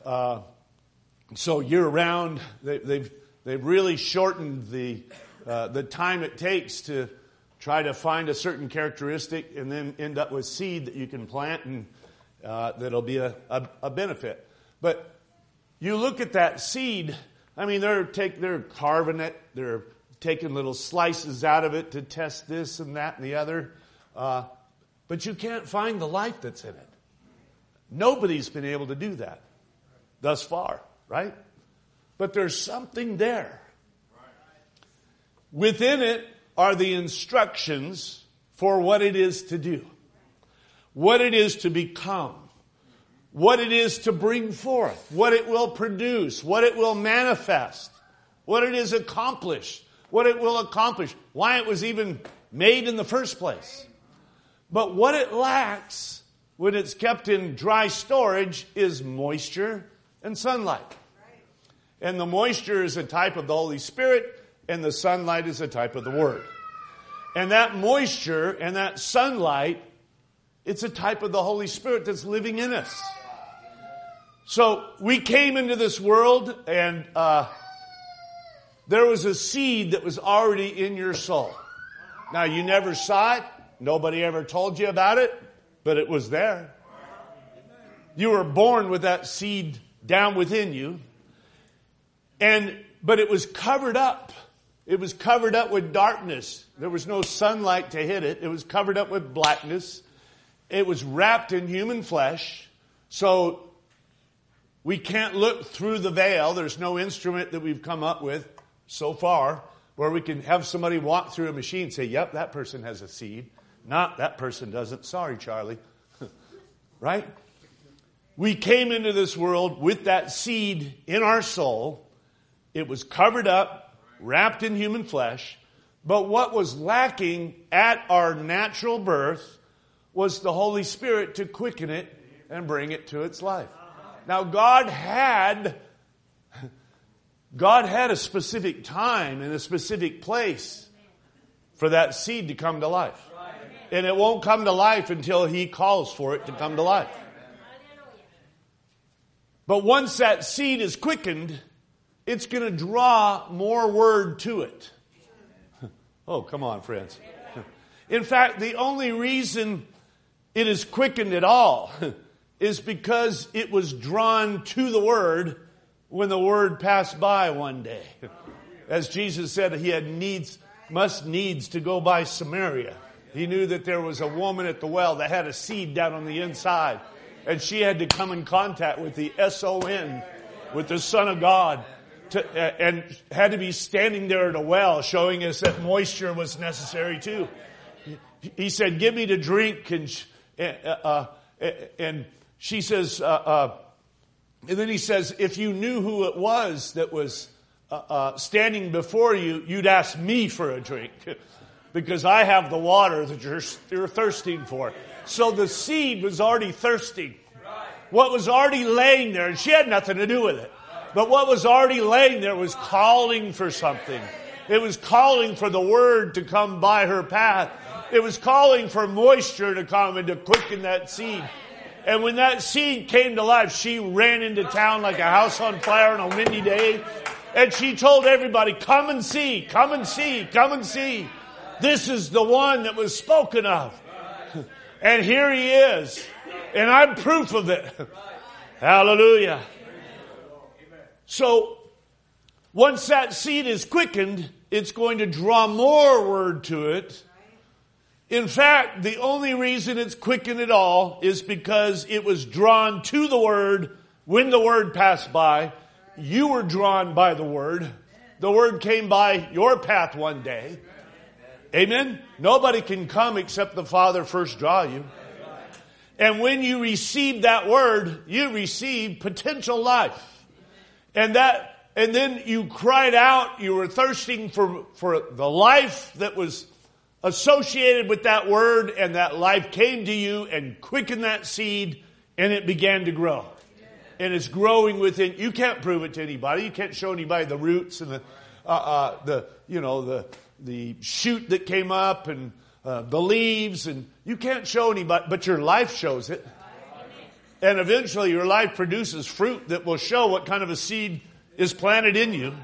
So year round, they've really shortened the time it takes to try to find a certain characteristic and then end up with seed that you can plant and that'll be a benefit. But you look at that seed, I mean, they're carving it, they're taking little slices out of it to test this and that and the other. But you can't find the life that's in it. Nobody's been able to do that thus far, right? But there's something there. Within it are the instructions for what it is to do, what it is to become, what it is to bring forth, what it will produce, what it will manifest, what it is accomplished, what it will accomplish, why it was even made in the first place. But what it lacks when it's kept in dry storage is moisture and sunlight. And the moisture is a type of the Holy Spirit, and the sunlight is a type of the Word. And that moisture and that sunlight, it's a type of the Holy Spirit that's living in us. So we came into this world, and there was a seed that was already in your soul. Now, you never saw it. Nobody ever told you about it, but it was there. You were born with that seed down within you. But it was covered up. It was covered up with darkness. There was no sunlight to hit it. It was covered up with blackness. It was wrapped in human flesh. So we can't look through the veil. There's no instrument that we've come up with so far where we can have somebody walk through a machine and say, yep, that person has a seed. Not that person doesn't. Sorry, Charlie. Right? We came into this world with that seed in our soul. It was covered up, wrapped in human flesh. But what was lacking at our natural birth was the Holy Spirit to quicken it and bring it to its life. Now, God had a specific time and a specific place for that seed to come to life. And it won't come to life until He calls for it to come to life. But once that seed is quickened, it's going to draw more word to it. Oh, come on, friends. In fact, the only reason it is quickened at all is because it was drawn to the Word when the Word passed by one day. As Jesus said, He had must needs to go by Samaria. He knew that there was a woman at the well that had a seed down on the inside. And she had to come in contact with the S-O-N, with the Son of God, and had to be standing there at a well, showing us that moisture was necessary too. He said, "Give me to drink," and she says, and then He says, "If you knew who it was that was standing before you, you'd ask me for a drink, because I have the water that you're thirsting for." So the seed was already thirsting. What was already laying there, and she had nothing to do with it, but what was already laying there was calling for something. It was calling for the Word to come by her path. It was calling for moisture to come and to quicken that seed. And when that seed came to life, she ran into town like a house on fire on a windy day. And she told everybody, "Come and see, come and see, come and see. This is the one that was spoken of." And here He is. And I'm proof of it. Hallelujah. So, once that seed is quickened, it's going to draw more word to it. In fact, the only reason it's quickened at all is because it was drawn to the Word when the Word passed by. You were drawn by the Word. The Word came by your path one day. Amen? Nobody can come except the Father first draw you. And when you receive that Word, you receive potential life. And then you cried out, you were thirsting for the life that was associated with that Word, and that life came to you and quickened that seed, and it began to grow. And it's growing within. You can't prove it to anybody. You can't show anybody the roots and the shoot that came up and the leaves, and you can't show anybody, but your life shows it. And eventually your life produces fruit that will show what kind of a seed is planted in you.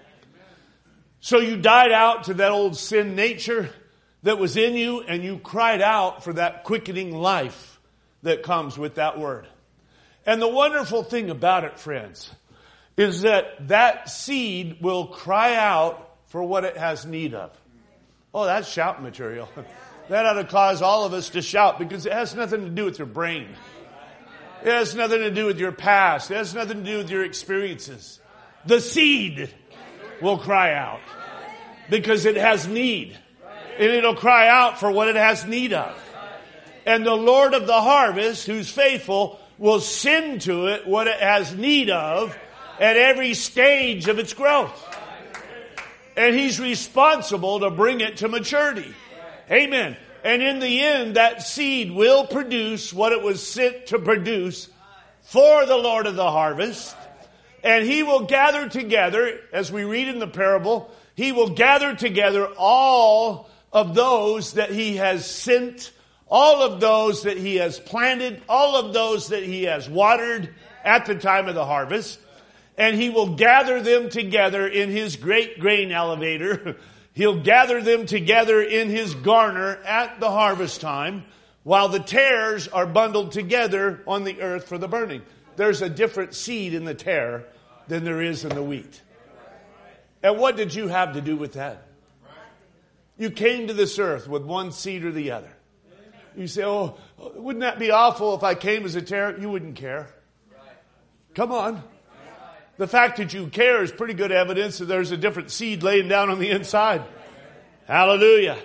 So you died out to that old sin nature that was in you, and you cried out for that quickening life that comes with that Word. And the wonderful thing about it, friends, is that seed will cry out for what it has need of. Oh, that's shout material. That ought to cause all of us to shout, because it has nothing to do with your brain. It has nothing to do with your past. It has nothing to do with your experiences. The seed will cry out because it has need. And it'll cry out for what it has need of. And the Lord of the harvest, who's faithful, will send to it what it has need of at every stage of its growth. And He's responsible to bring it to maturity. Amen. And in the end, that seed will produce what it was sent to produce for the Lord of the harvest. And He will gather together, as we read in the parable, He will gather together all of those that He has sent, all of those that He has planted, all of those that He has watered at the time of the harvest. And He will gather them together in His great grain elevator. He'll gather them together in His garner at the harvest time, while the tares are bundled together on the earth for the burning. There's a different seed in the tare than there is in the wheat. And what did you have to do with that? You came to this earth with one seed or the other. You say, "Oh, wouldn't that be awful if I came as a tare?" You wouldn't care. Come on. The fact that you care is pretty good evidence that there's a different seed laying down on the inside. Hallelujah.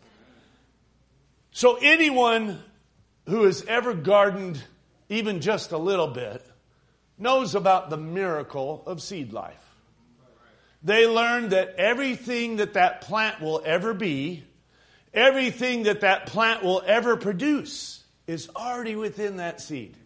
So anyone who has ever gardened even just a little bit knows about the miracle of seed life. They learn that everything that plant will ever be, everything that plant will ever produce is already within that seed.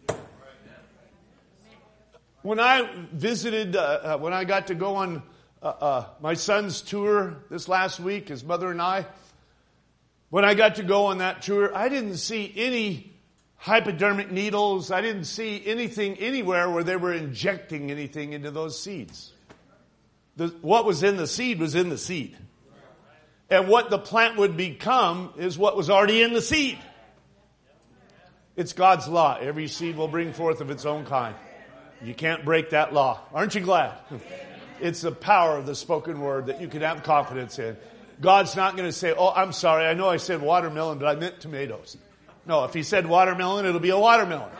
When I visited, when I got to go on my son's tour this last week, his mother and I, When I got to go on that tour, I didn't see any hypodermic needles. I didn't see anything anywhere where they were injecting anything into those seeds. What was in the seed was in the seed. And what the plant would become is what was already in the seed. It's God's law. Every seed will bring forth of its own kind. You can't break that law. Aren't you glad? It's the power of the spoken word that you can have confidence in. God's not going to say, oh, I'm sorry, I know I said watermelon, but I meant tomatoes. No, if he said watermelon, it'll be a watermelon.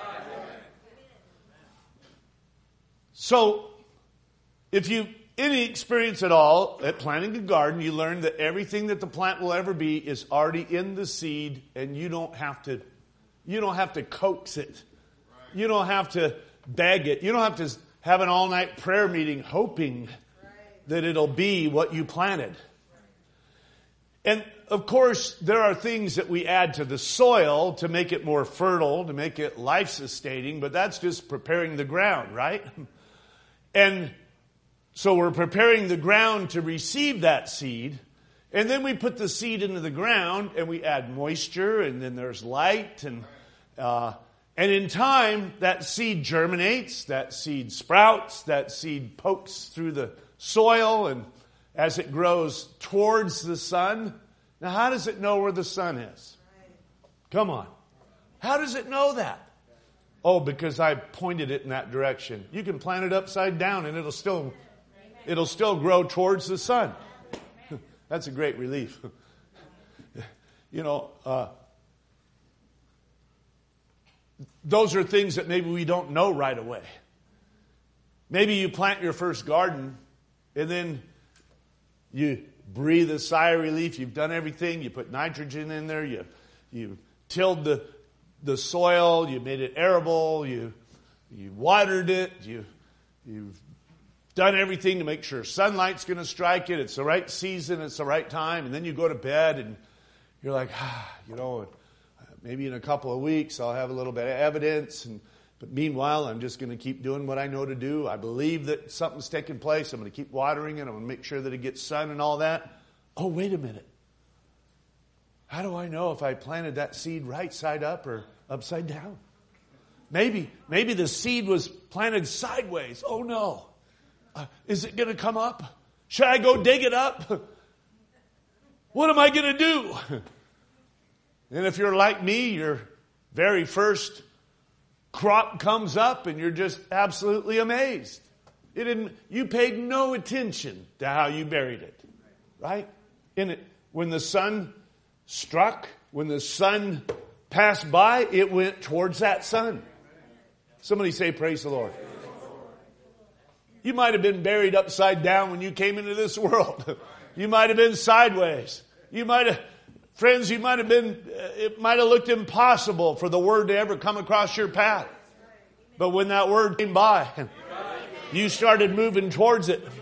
So, if you any experience at all at planting a garden, you learn that everything that the plant will ever be is already in the seed, and you don't have to coax it. You don't have to beg it. You don't have to have an all-night prayer meeting hoping that it'll be what you planted. And of course, there are things that we add to the soil to make it more fertile, to make it life-sustaining, but that's just preparing the ground, right? And so we're preparing the ground to receive that seed, and then we put the seed into the ground, and we add moisture, and then there's light, and in time, that seed germinates, that seed sprouts, that seed pokes through the soil, and as it grows towards the sun. Now, how does it know where the sun is? Come on. How does it know that? Oh, because I pointed it in that direction. You can plant it upside down and it'll still grow towards the sun. That's a great relief. Those are things that maybe we don't know right away. Maybe you plant your first garden and then you breathe a sigh of relief. You've done everything. You put nitrogen in there. You tilled the soil. You made it arable. You watered it. You've done everything to make sure sunlight's going to strike it. It's the right season. It's the right time. And then you go to bed and you're like, maybe in a couple of weeks I'll have a little bit of evidence. But meanwhile, I'm just going to keep doing what I know to do. I believe that something's taking place. I'm going to keep watering it. I'm going to make sure that it gets sun and all that. Oh, wait a minute. How do I know if I planted that seed right side up or upside down? Maybe the seed was planted sideways. Oh, no. Is it going to come up? Should I go dig it up? What am I going to do? And if you're like me, your very first crop comes up and you're just absolutely amazed. You paid no attention to how you buried it. Right? When the sun struck, when the sun passed by, it went towards that sun. Somebody say, praise the Lord. You might have been buried upside down when you came into this world. You might have been sideways. It might have looked impossible for the word to ever come across your path. But when that word came by, you started moving towards it.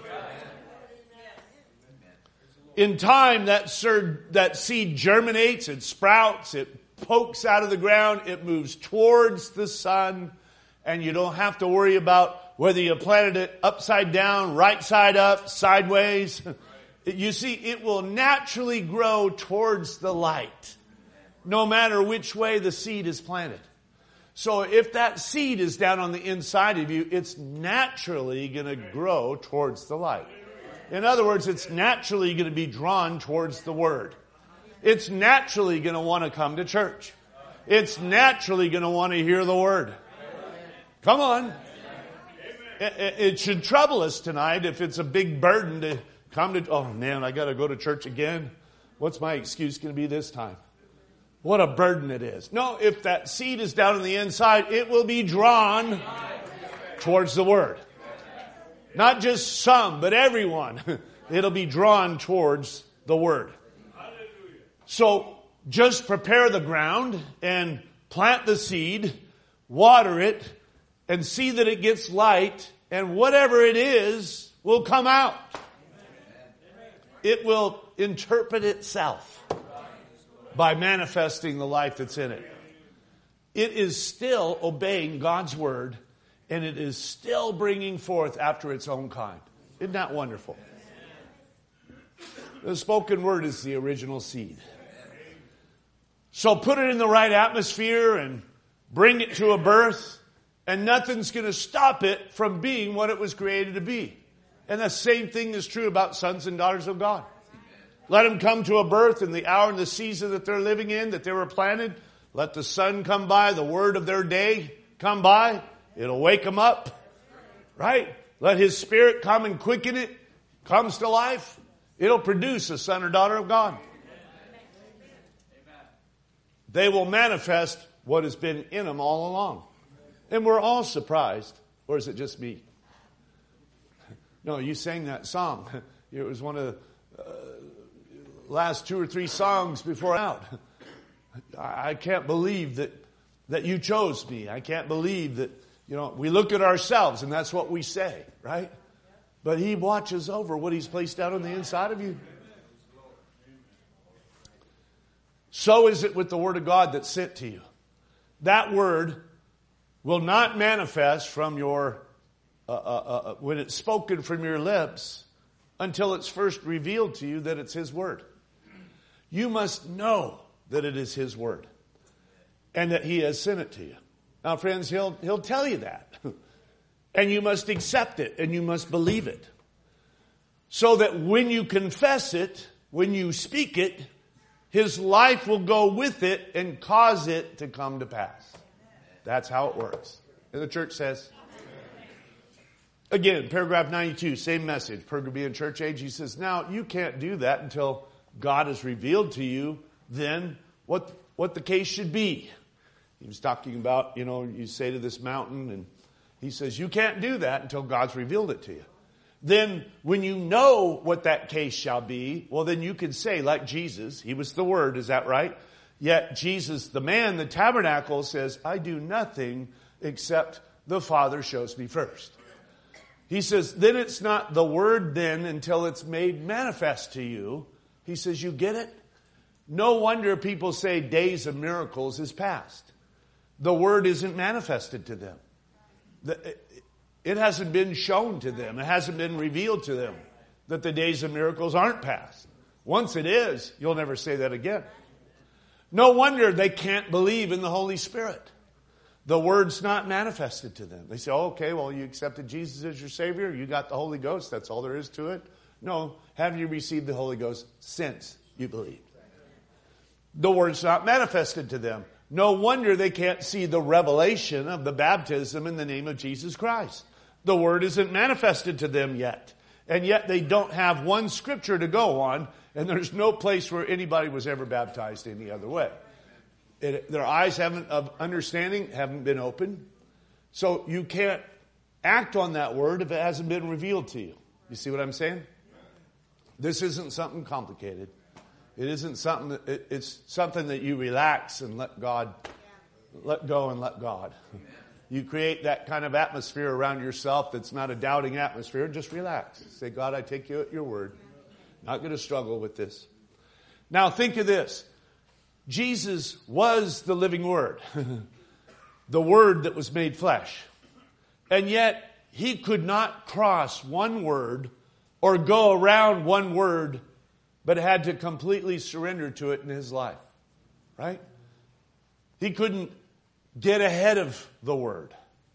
In time, that seed germinates, it sprouts, it pokes out of the ground, it moves towards the sun, and you don't have to worry about whether you planted it upside down, right side up, sideways. You see, it will naturally grow towards the light, no matter which way the seed is planted. So if that seed is down on the inside of you, it's naturally going to grow towards the light. In other words, it's naturally going to be drawn towards the Word. It's naturally going to want to come to church. It's naturally going to want to hear the Word. Come on. It should trouble us tonight if it's a big burden to come to, oh man, I got to go to church again. What's my excuse going to be this time? What a burden it is. No, if that seed is down on the inside, it will be drawn towards the Word. Not just some, but everyone. It'll be drawn towards the Word. So just prepare the ground and plant the seed, water it, and see that it gets light, and whatever it is will come out. It will interpret itself by manifesting the life that's in it. It is still obeying God's word, and it is still bringing forth after its own kind. Isn't that wonderful? The spoken word is the original seed. So put it in the right atmosphere and bring it to a birth, and nothing's going to stop it from being what it was created to be. And the same thing is true about sons and daughters of God. Let them come to a birth in the hour and the season that they're living in, that they were planted. Let the sun come by, the word of their day come by. It'll wake them up. Right? Let His Spirit come and quicken it. Comes to life. It'll produce a son or daughter of God. They will manifest what has been in them all along. And we're all surprised. Or is it just me? No, you sang that song. It was one of the last 2 or 3 songs before out. I can't believe that you chose me. I can't believe that, we look at ourselves and that's what we say, right? But He watches over what He's placed out on the inside of you. So is it with the Word of God that's sent to you. That Word will not manifest from your, when it's spoken from your lips, until it's first revealed to you that it's His Word. You must know that it is His Word and that He has sent it to you. Now, friends, He'll tell you that. And you must accept it and you must believe it. So that when you confess it, when you speak it, His life will go with it and cause it to come to pass. That's how it works. And the church says, again, paragraph 92, same message, Pergamean church age. He says, now you can't do that until God has revealed to you then what the case should be. He was talking about, you say to this mountain, and he says, you can't do that until God's revealed it to you. Then when you know what that case shall be, well, then you can say, like Jesus, He was the Word, is that right? Yet Jesus, the man, the tabernacle, says, I do nothing except the Father shows me first. He says, then it's not the Word then until it's made manifest to you. He says, you get it? No wonder people say days of miracles is past. The Word isn't manifested to them. It hasn't been shown to them. It hasn't been revealed to them that the days of miracles aren't past. Once it is, you'll never say that again. No wonder they can't believe in the Holy Spirit. The Word's not manifested to them. They say, oh, okay, well, you accepted Jesus as your Savior. You got the Holy Ghost. That's all there is to it. No, have you received the Holy Ghost since you believed? The Word's not manifested to them. No wonder they can't see the revelation of the baptism in the name of Jesus Christ. The Word isn't manifested to them yet. And yet they don't have one scripture to go on, and there's no place where anybody was ever baptized any other way. Their eyes of understanding haven't been opened. So you can't act on that Word if it hasn't been revealed to you. You see what I'm saying? This isn't something complicated. It isn't something it's something that you relax and let go and let God. You create that kind of atmosphere around yourself that's not a doubting atmosphere. Just relax. Say, God, I take you at your word. Not going to struggle with this. Now think of this. Jesus was the living Word. The Word that was made flesh. And yet He could not cross one word or go around one word, but had to completely surrender to it in His life. Right? He couldn't get ahead of the Word.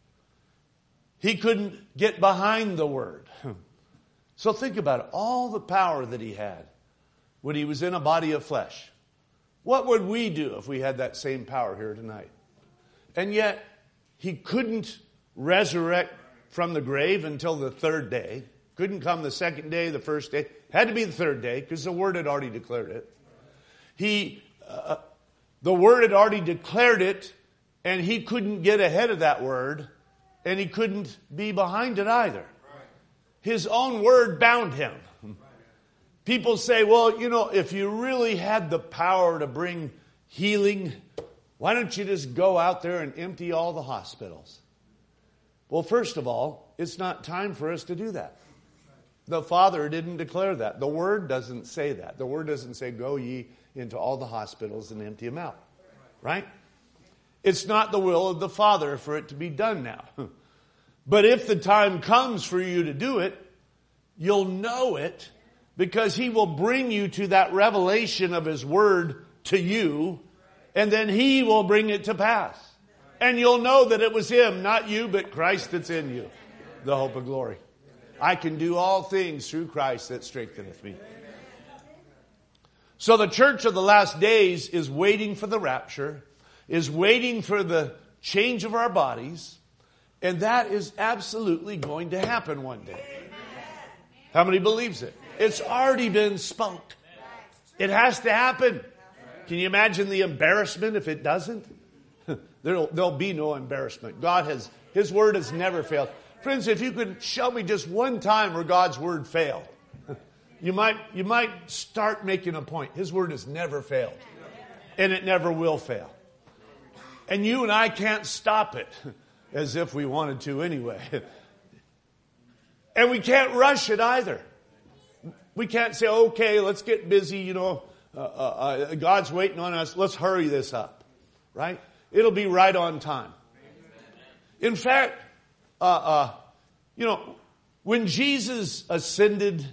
He couldn't get behind the Word. So think about it. All the power that He had when He was in a body of flesh. What would we do if we had that same power here tonight? And yet, He couldn't resurrect from the grave until the third day. Couldn't come the second day, the first day. Had to be the third day because the Word had already declared it. The Word had already declared it, and He couldn't get ahead of that Word, and He couldn't be behind it either. His own Word bound Him. People say, well, if you really had the power to bring healing, why don't you just go out there and empty all the hospitals? Well, first of all, it's not time for us to do that. The Father didn't declare that. The Word doesn't say that. The Word doesn't say, go ye into all the hospitals and empty them out. Right? It's not the will of the Father for it to be done now. But if the time comes for you to do it, you'll know it because He will bring you to that revelation of His Word to you And then He will bring it to pass. And you'll know that it was Him, not you, but Christ that's in you. The hope of glory. I can do all things through Christ that strengtheneth me. So the church of the last days is waiting for the rapture, is waiting for the change of our bodies, and that is absolutely going to happen one day. How many believes it? It's already been spoke. It has to happen. Can you imagine the embarrassment if it doesn't? There'll be no embarrassment. His word has never failed. Friends, if you could show me just one time where God's word failed, you might start making a point. His word has never failed. And it never will fail. And you and I can't stop it, as if we wanted to anyway. And we can't rush it either. We can't say, okay, let's get busy, God's waiting on us. Let's hurry this up. Right? It'll be right on time. In fact, when Jesus ascended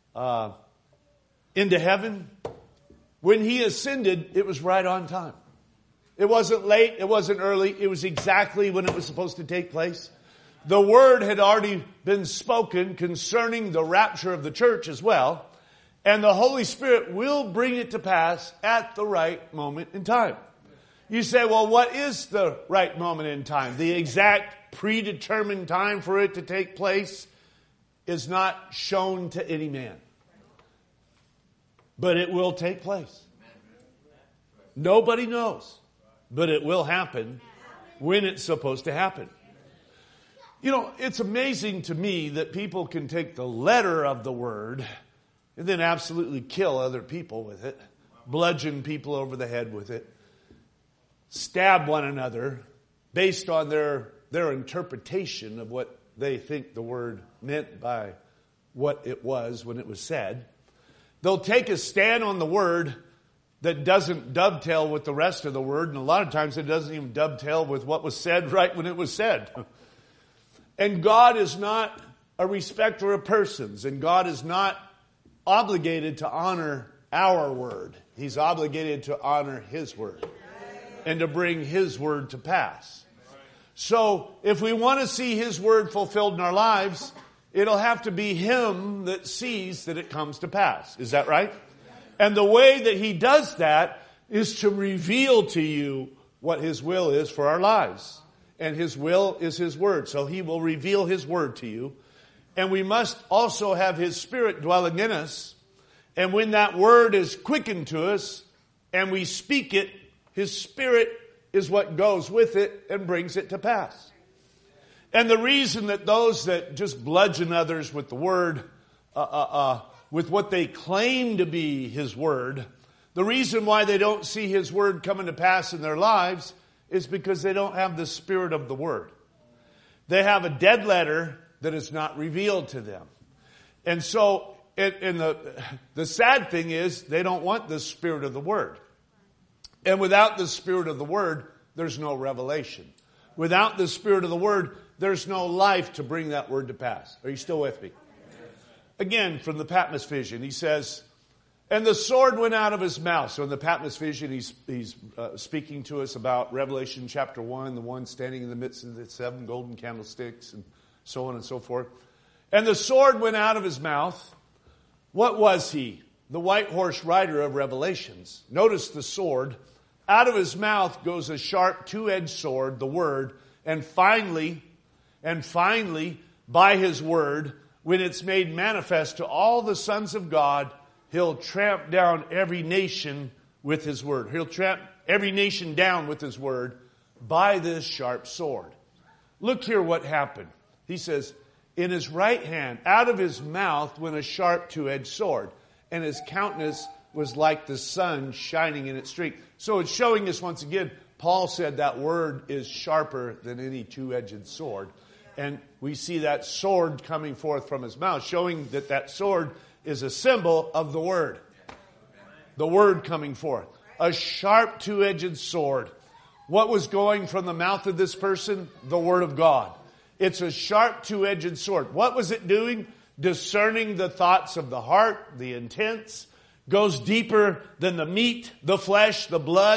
into heaven, when He ascended, it was right on time. It wasn't late. It wasn't early. It was exactly when it was supposed to take place. The word had already been spoken concerning the rapture of the church as well. And the Holy Spirit will bring it to pass at the right moment in time. You say, well, what is the right moment in time? The exact predetermined time for it to take place is not shown to any man. But it will take place. Nobody knows. But it will happen when it's supposed to happen. It's amazing to me that people can take the letter of the word and then absolutely kill other people with it, bludgeon people over the head with it, stab one another based on their interpretation of what they think the word meant by what it was when it was said. They'll take a stand on the word that doesn't dovetail with the rest of the word, and a lot of times it doesn't even dovetail with what was said right when it was said. And God is not a respecter of persons, and God is not obligated to honor our word. He's obligated to honor His word and to bring His word to pass. So if we want to see His word fulfilled in our lives, it'll have to be Him that sees that it comes to pass. Is that right? And the way that He does that is to reveal to you what His will is for our lives. And His will is His word. So He will reveal His word to you. And we must also have His Spirit dwelling in us. And when that word is quickened to us and we speak it, His Spirit is what goes with it and brings it to pass. And the reason that those that just bludgeon others with the word, with what they claim to be His word, the reason why they don't see His word coming to pass in their lives is because they don't have the Spirit of the word. They have a dead letter that is not revealed to them. And so, the sad thing is, they don't want the Spirit of the word. And without the Spirit of the word, there's no revelation. Without the Spirit of the word, there's no life to bring that word to pass. Are you still with me? Again, from the Patmos vision, he says, and the sword went out of his mouth. So in the Patmos vision, he's speaking to us about Revelation chapter 1, the one standing in the midst of the 7 golden candlesticks and so on and so forth. And the sword went out of his mouth. What was he? The white horse rider of Revelations. Notice the sword. Out of his mouth goes a sharp two-edged sword, the word. And finally, by his word, when it's made manifest to all the sons of God, He'll tramp down every nation with His word. He'll tramp every nation down with His word by this sharp sword. Look here what happened. He says, in his right hand, out of his mouth went a sharp two-edged sword, and his countenance was like the sun shining in its strength. So it's showing us once again, Paul said that word is sharper than any two-edged sword. And we see that sword coming forth from his mouth, showing that that sword is a symbol of the word. The word coming forth. A sharp two-edged sword. What was going from the mouth of this person? The word of God. It's a sharp two-edged sword. What was it doing? Discerning the thoughts of the heart, the intents. Goes deeper than the meat, the flesh, the blood,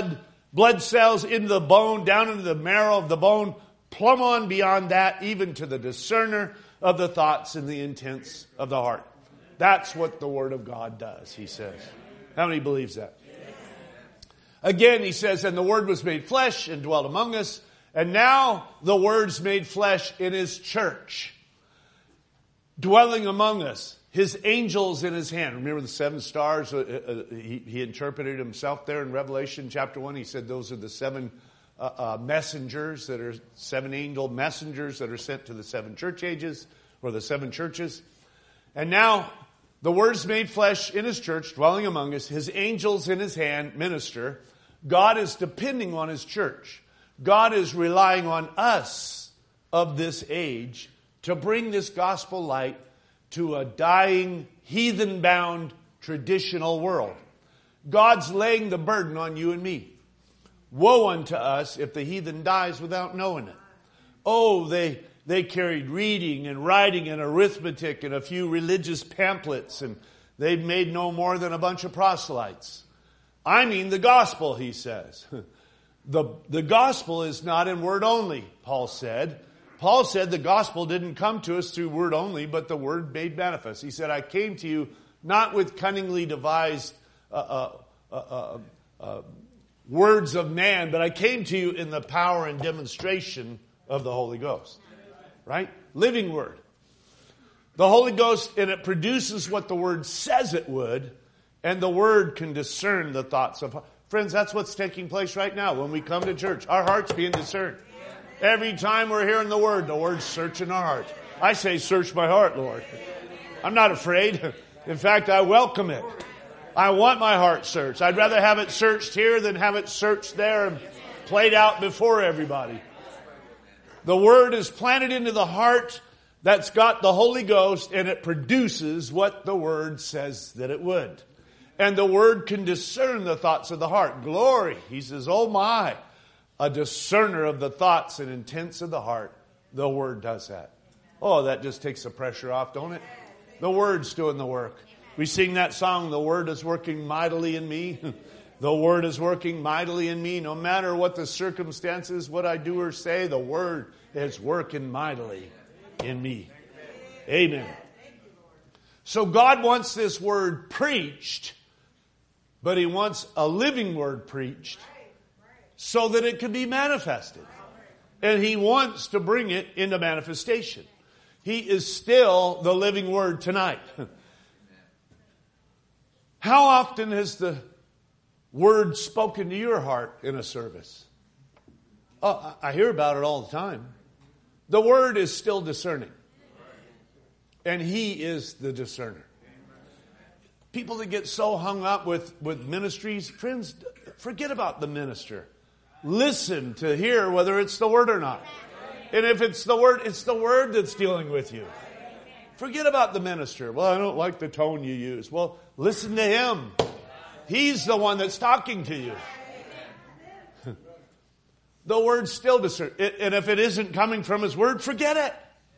blood cells into the bone, down into the marrow of the bone, plumb on beyond that, even to the discerner of the thoughts and the intents of the heart. That's what the Word of God does, he says. How many believes that? Again, he says, and the Word was made flesh and dwelt among us, and now the Word's made flesh in his church, dwelling among us. His angels in his hand. Remember the 7 stars? He interpreted himself there in Revelation chapter 1. He said those are the 7 messengers that are 7 angel messengers that are sent to the 7 church ages or the 7 churches. And now the Word's made flesh in his church, dwelling among us. His angels in his hand minister. God is depending on his church. God is relying on us of this age to bring this gospel light to a dying, heathen-bound, traditional world. God's laying the burden on you and me. Woe unto us if the heathen dies without knowing it. Oh, they carried reading and writing and arithmetic and a few religious pamphlets, and they've made no more than a bunch of proselytes. I mean the gospel, he says. The gospel is not in word only, Paul said. Paul said the gospel didn't come to us through word only, but the word made manifest. He said, I came to you not with cunningly devised words of man, but I came to you in the power and demonstration of the Holy Ghost. Right? Living word. The Holy Ghost, and it produces what the word says it would, and the word can discern the thoughts of... Friends, that's what's taking place right now when we come to church. Our heart's being discerned. Every time we're hearing the word's searching our heart. I say, search my heart, Lord. I'm not afraid. In fact, I welcome it. I want my heart searched. I'd rather have it searched here than have it searched there and played out before everybody. The word is planted into the heart that's got the Holy Ghost, and it produces what the word says that it would. And the word can discern the thoughts of the heart. Glory. He says, oh my. A discerner of the thoughts and intents of the heart. The Word does that. Oh, that just takes the pressure off, don't it? The Word's doing the work. We sing that song, the Word is working mightily in me. The Word is working mightily in me. No matter what the circumstances, what I do or say, the Word is working mightily in me. Amen. So God wants this Word preached, but He wants a living Word preached, so that it can be manifested. And He wants to bring it into manifestation. He is still the living Word tonight. How often has the Word spoken to your heart in a service? Oh, I hear about it all the time. The Word is still discerning. And He is the discerner. People that get so hung up with ministries, friends, forget about the minister. Listen to hear whether it's the Word or not. And if it's the Word that's dealing with you. Forget about the minister. Well, I don't like the tone you use. Well, listen to him. He's the one that's talking to you. The Word's still discerned. And if it isn't coming from His Word, forget it.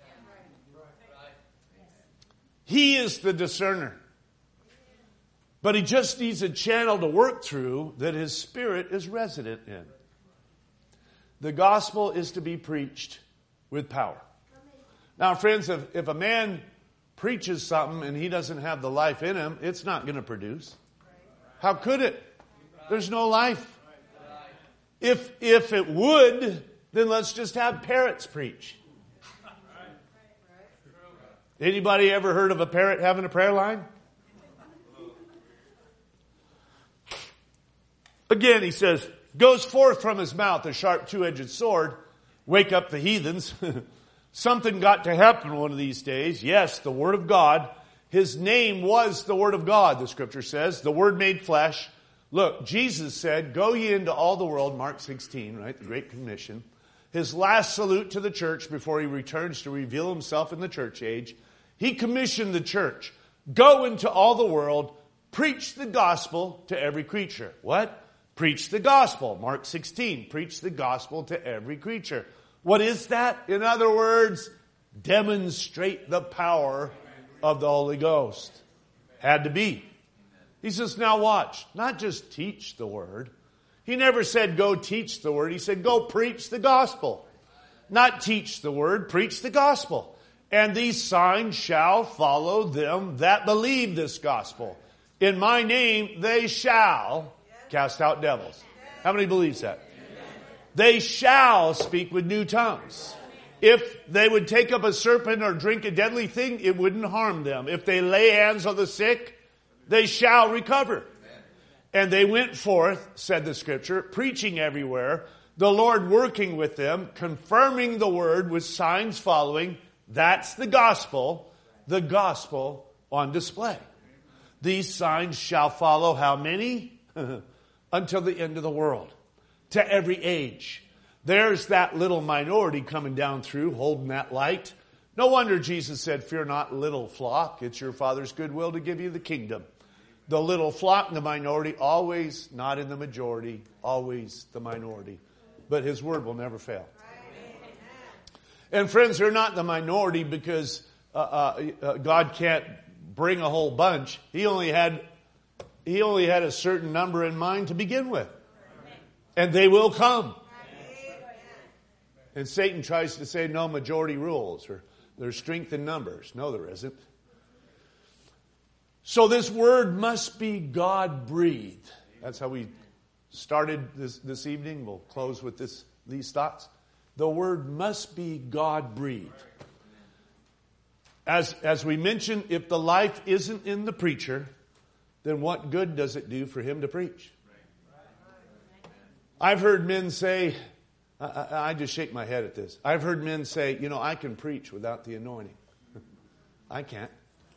He is the discerner. But He just needs a channel to work through that His Spirit is resident in. The gospel is to be preached with power. Now, friends, if a man preaches something and he doesn't have the life in him, it's not going to produce. How could it? There's no life. If it would, then let's just have parrots preach. Anybody ever heard of a parrot having a prayer line? Again, he says, goes forth from his mouth a sharp two-edged sword. Wake up the heathens. Something got to happen one of these days. Yes, the Word of God. His name was the Word of God, the Scripture says. The Word made flesh. Look, Jesus said, go ye into all the world, Mark 16, right? The Great Commission. His last salute to the church before He returns to reveal Himself in the church age. He commissioned the church. Go into all the world, preach the gospel to every creature. What? Preach the gospel. Mark 16. Preach the gospel to every creature. What is that? In other words, demonstrate the power of the Holy Ghost. Had to be. He says, now watch. Not just teach the Word. He never said go teach the word. He said go preach the gospel. Not teach the word, preach the gospel. And these signs shall follow them that believe this gospel. In my name they shall cast out devils. How many believes that? They shall speak with new tongues. If they would take up a serpent or drink a deadly thing, it wouldn't harm them. If they lay hands on the sick, they shall recover. And they went forth, said the scripture, preaching everywhere, the Lord working with them, confirming the word with signs following. That's the gospel on display. These signs shall follow how many? Until the end of the world. To every age. There's that little minority coming down through, holding that light. No wonder Jesus said, fear not, little flock. It's your Father's good will to give you the kingdom. The little flock and the minority, always not in the majority, always the minority. But His word will never fail. And friends, they're not the minority because God can't bring a whole bunch. He only had a certain number in mind to begin with. And they will come. And Satan tries to say no majority rules or there's strength in numbers. No, there isn't. So this word must be God-breathed. That's how we started this evening. We'll close with these thoughts. The word must be God-breathed. As we mentioned, if the life isn't in the preacher, then what good does it do for him to preach? I've heard men say, I just shake my head at this. I've heard men say, I can preach without the anointing. I can't.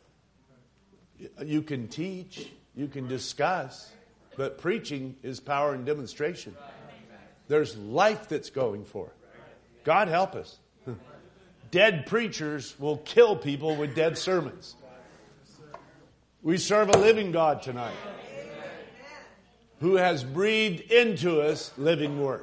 You can teach, you can discuss, but preaching is power and demonstration. There's life that's going for it. God help us. Dead preachers will kill people with dead sermons. We serve a living God tonight who has breathed into us living word.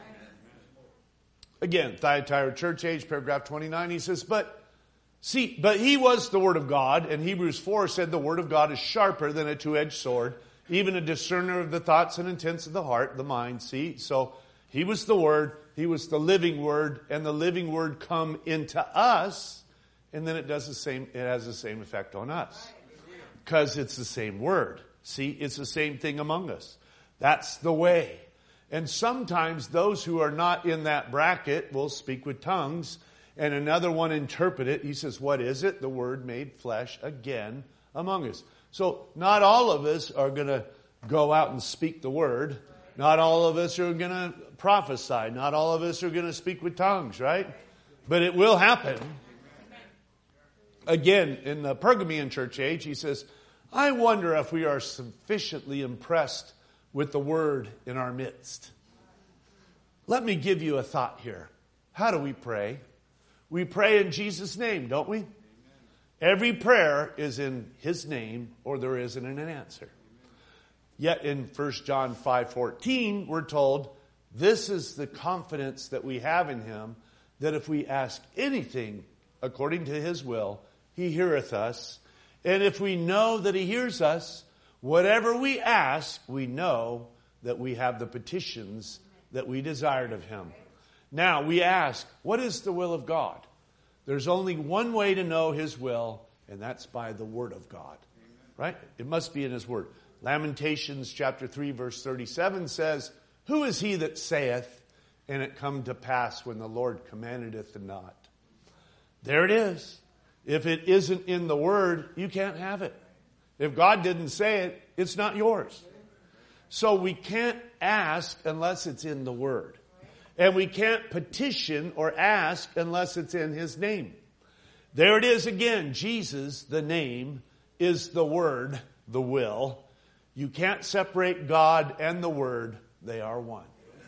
Again, Thyatira Church Age, paragraph 29, he says, But he was the Word of God, and Hebrews 4 said the Word of God is sharper than a two-edged sword, even a discerner of the thoughts and intents of the heart, the mind. See, so he was the Word, he was the living Word, and the living Word come into us, and then it has the same effect on us. Because it's the same Word. See, it's the same thing among us. That's the way. And sometimes those who are not in that bracket will speak with tongues, and another one interpret it. He says, what is it? The Word made flesh again among us. So not all of us are going to go out and speak the Word. Not all of us are going to prophesy. Not all of us are going to speak with tongues, right? But it will happen. Again, in the Pergamean church age, he says, I wonder if we are sufficiently impressed with the Word in our midst. Let me give you a thought here. How do we pray? We pray in Jesus' name, don't we? Every prayer is in His name or there isn't an answer. Yet in 1 John 5:14, we're told, this is the confidence that we have in Him, that if we ask anything according to His will, He heareth us. And if we know that He hears us, whatever we ask, we know that we have the petitions that we desired of Him. Now, we ask, what is the will of God? There's only one way to know His will, and that's by the Word of God. Right? It must be in His Word. Lamentations chapter 3, verse 37 says, who is he that saith, and it come to pass when the Lord commandeth it not? There it is. If it isn't in the Word, you can't have it. If God didn't say it, it's not yours. So we can't ask unless it's in the Word. And we can't petition or ask unless it's in His name. There it is again. Jesus, the name, is the Word, the will. You can't separate God and the Word. They are one.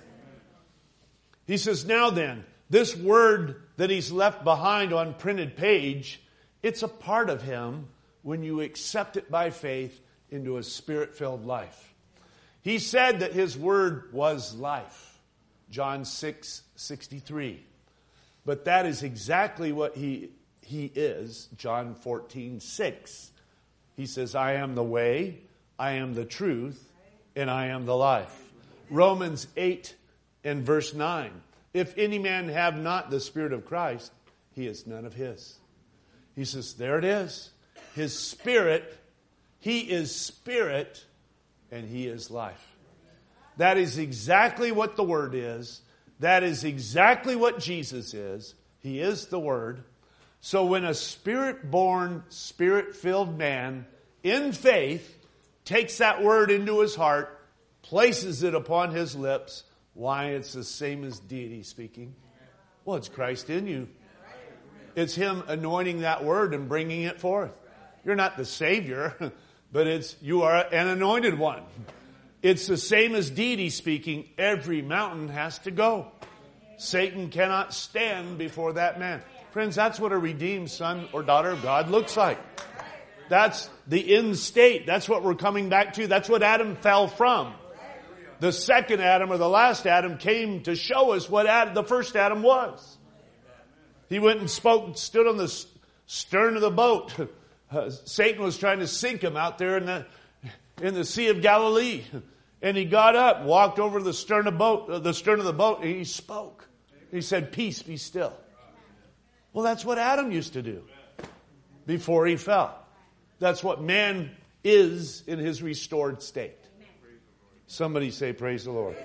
He says, now then, this Word that He's left behind on printed page, it's a part of Him when you accept it by faith into a Spirit-filled life. He said that His Word was life. John 6:63. But that is exactly what He is. John 14:6. He says, I am the way, I am the truth, and I am the life. Romans 8 and verse 9. If any man have not the Spirit of Christ, he is none of his. He says, there it is. His Spirit, he is Spirit, and he is life. That is exactly what the Word is. That is exactly what Jesus is. He is the Word. So when a Spirit-born, Spirit-filled man in faith takes that Word into his heart, places it upon his lips, why, it's the same as deity speaking. Well, it's Christ in you. It's Him anointing that Word and bringing it forth. You're not the Savior, but you are an anointed one. It's the same as deity speaking. Every mountain has to go. Satan cannot stand before that man. Friends, that's what a redeemed son or daughter of God looks like. That's the end state. That's what we're coming back to. That's what Adam fell from. The second Adam, or the last Adam, came to show us what the first Adam was. He went and stood on the stern of the boat. Satan was trying to sink him out there in the Sea of Galilee. And he got up, walked over to the stern of the boat, and he spoke. He said, "Peace, be still." Well, that's what Adam used to do before he fell. That's what man is in his restored state. Somebody say, praise the Lord.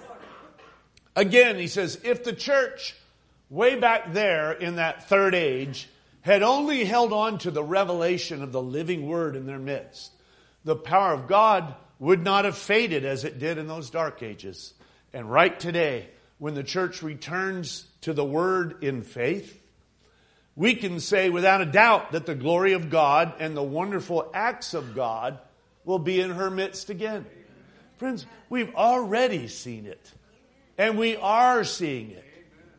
Again, he says, if the church way back there in that third age had only held on to the revelation of the living Word in their midst, the power of God would not have faded as it did in those dark ages. And right today, when the church returns to the Word in faith, we can say without a doubt that the glory of God and the wonderful acts of God will be in her midst again. Friends, we've already seen it. And we are seeing it.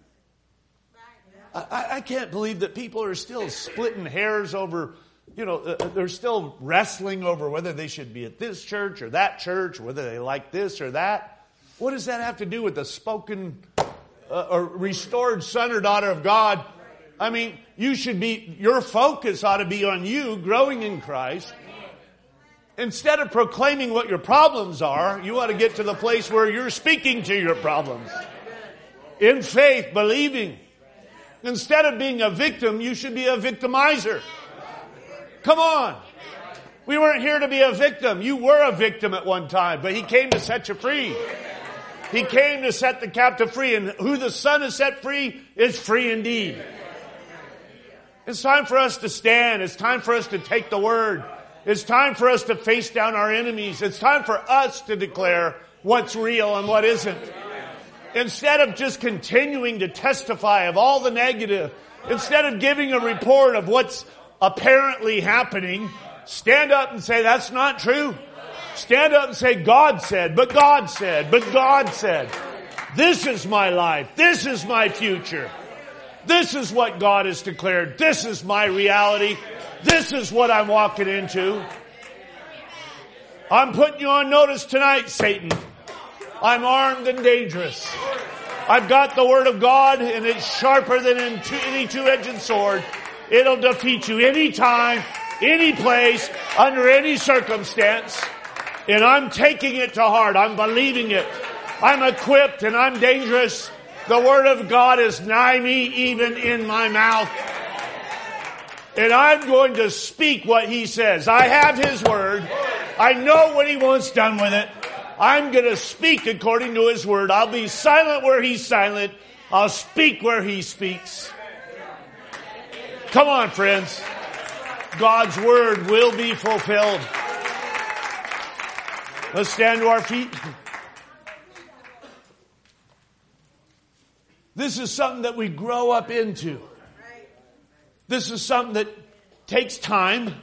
I can't believe that people are still splitting hairs over, they're still wrestling over whether they should be at this church or that church, or whether they like this or that. What does that have to do with the spoken or restored son or daughter of God? I mean, your focus ought to be on you growing in Christ. Instead of proclaiming what your problems are, you ought to get to the place where you're speaking to your problems. In faith, believing. Instead of being a victim, you should be a victimizer. Come on. We weren't here to be a victim. You were a victim at one time, but He came to set you free. He came to set the captive free, and who the Son has set free is free indeed. It's time for us to stand. It's time for us to take the Word. It's time for us to face down our enemies. It's time for us to declare what's real and what isn't. Instead of just continuing to testify of all the negative, instead of giving a report of what's apparently happening, stand up and say, that's not true. Stand up and say, God said, but God said, but God said. This is my life. This is my future. This is what God has declared. This is my reality. This is what I'm walking into. I'm putting you on notice tonight, Satan. I'm armed and dangerous. I've got the Word of God, and it's sharper than any two-edged sword. It'll defeat you anytime, any place, under any circumstance. And I'm taking it to heart. I'm believing it. I'm equipped and I'm dangerous. The Word of God is nigh me, even in my mouth. And I'm going to speak what He says. I have His Word. I know what He wants done with it. I'm going to speak according to His Word. I'll be silent where He's silent. I'll speak where He speaks. Come on, friends. God's Word will be fulfilled. Let's stand to our feet. This is something that we grow up into. This is something that takes time.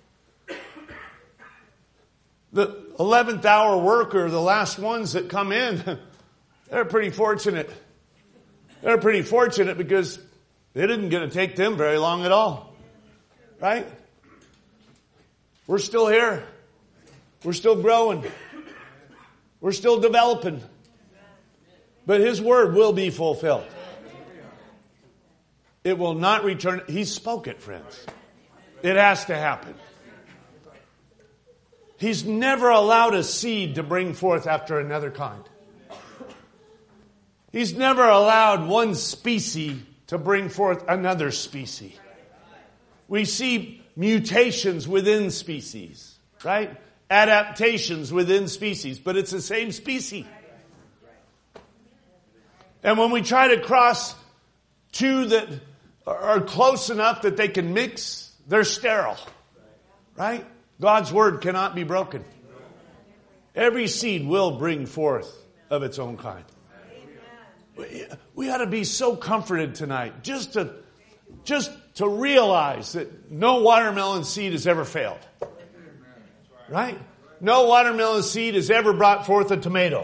The 11th hour worker, the last ones that come in, they're pretty fortunate. They're pretty fortunate because it isn't going to take them very long at all. Right? We're still here. We're still growing. We're still developing. But His Word will be fulfilled. It will not return. He spoke it, friends. It has to happen. He's never allowed a seed to bring forth after another kind. He's never allowed one species to bring forth another species. We see mutations within species, right? Adaptations within species, but it's the same species. And when we try to cross two that are close enough that they can mix, they're sterile, right? God's word cannot be broken. Every seed will bring forth of its own kind. We ought to be so comforted tonight just to realize that no watermelon seed has ever failed. Right? No watermelon seed has ever brought forth a tomato.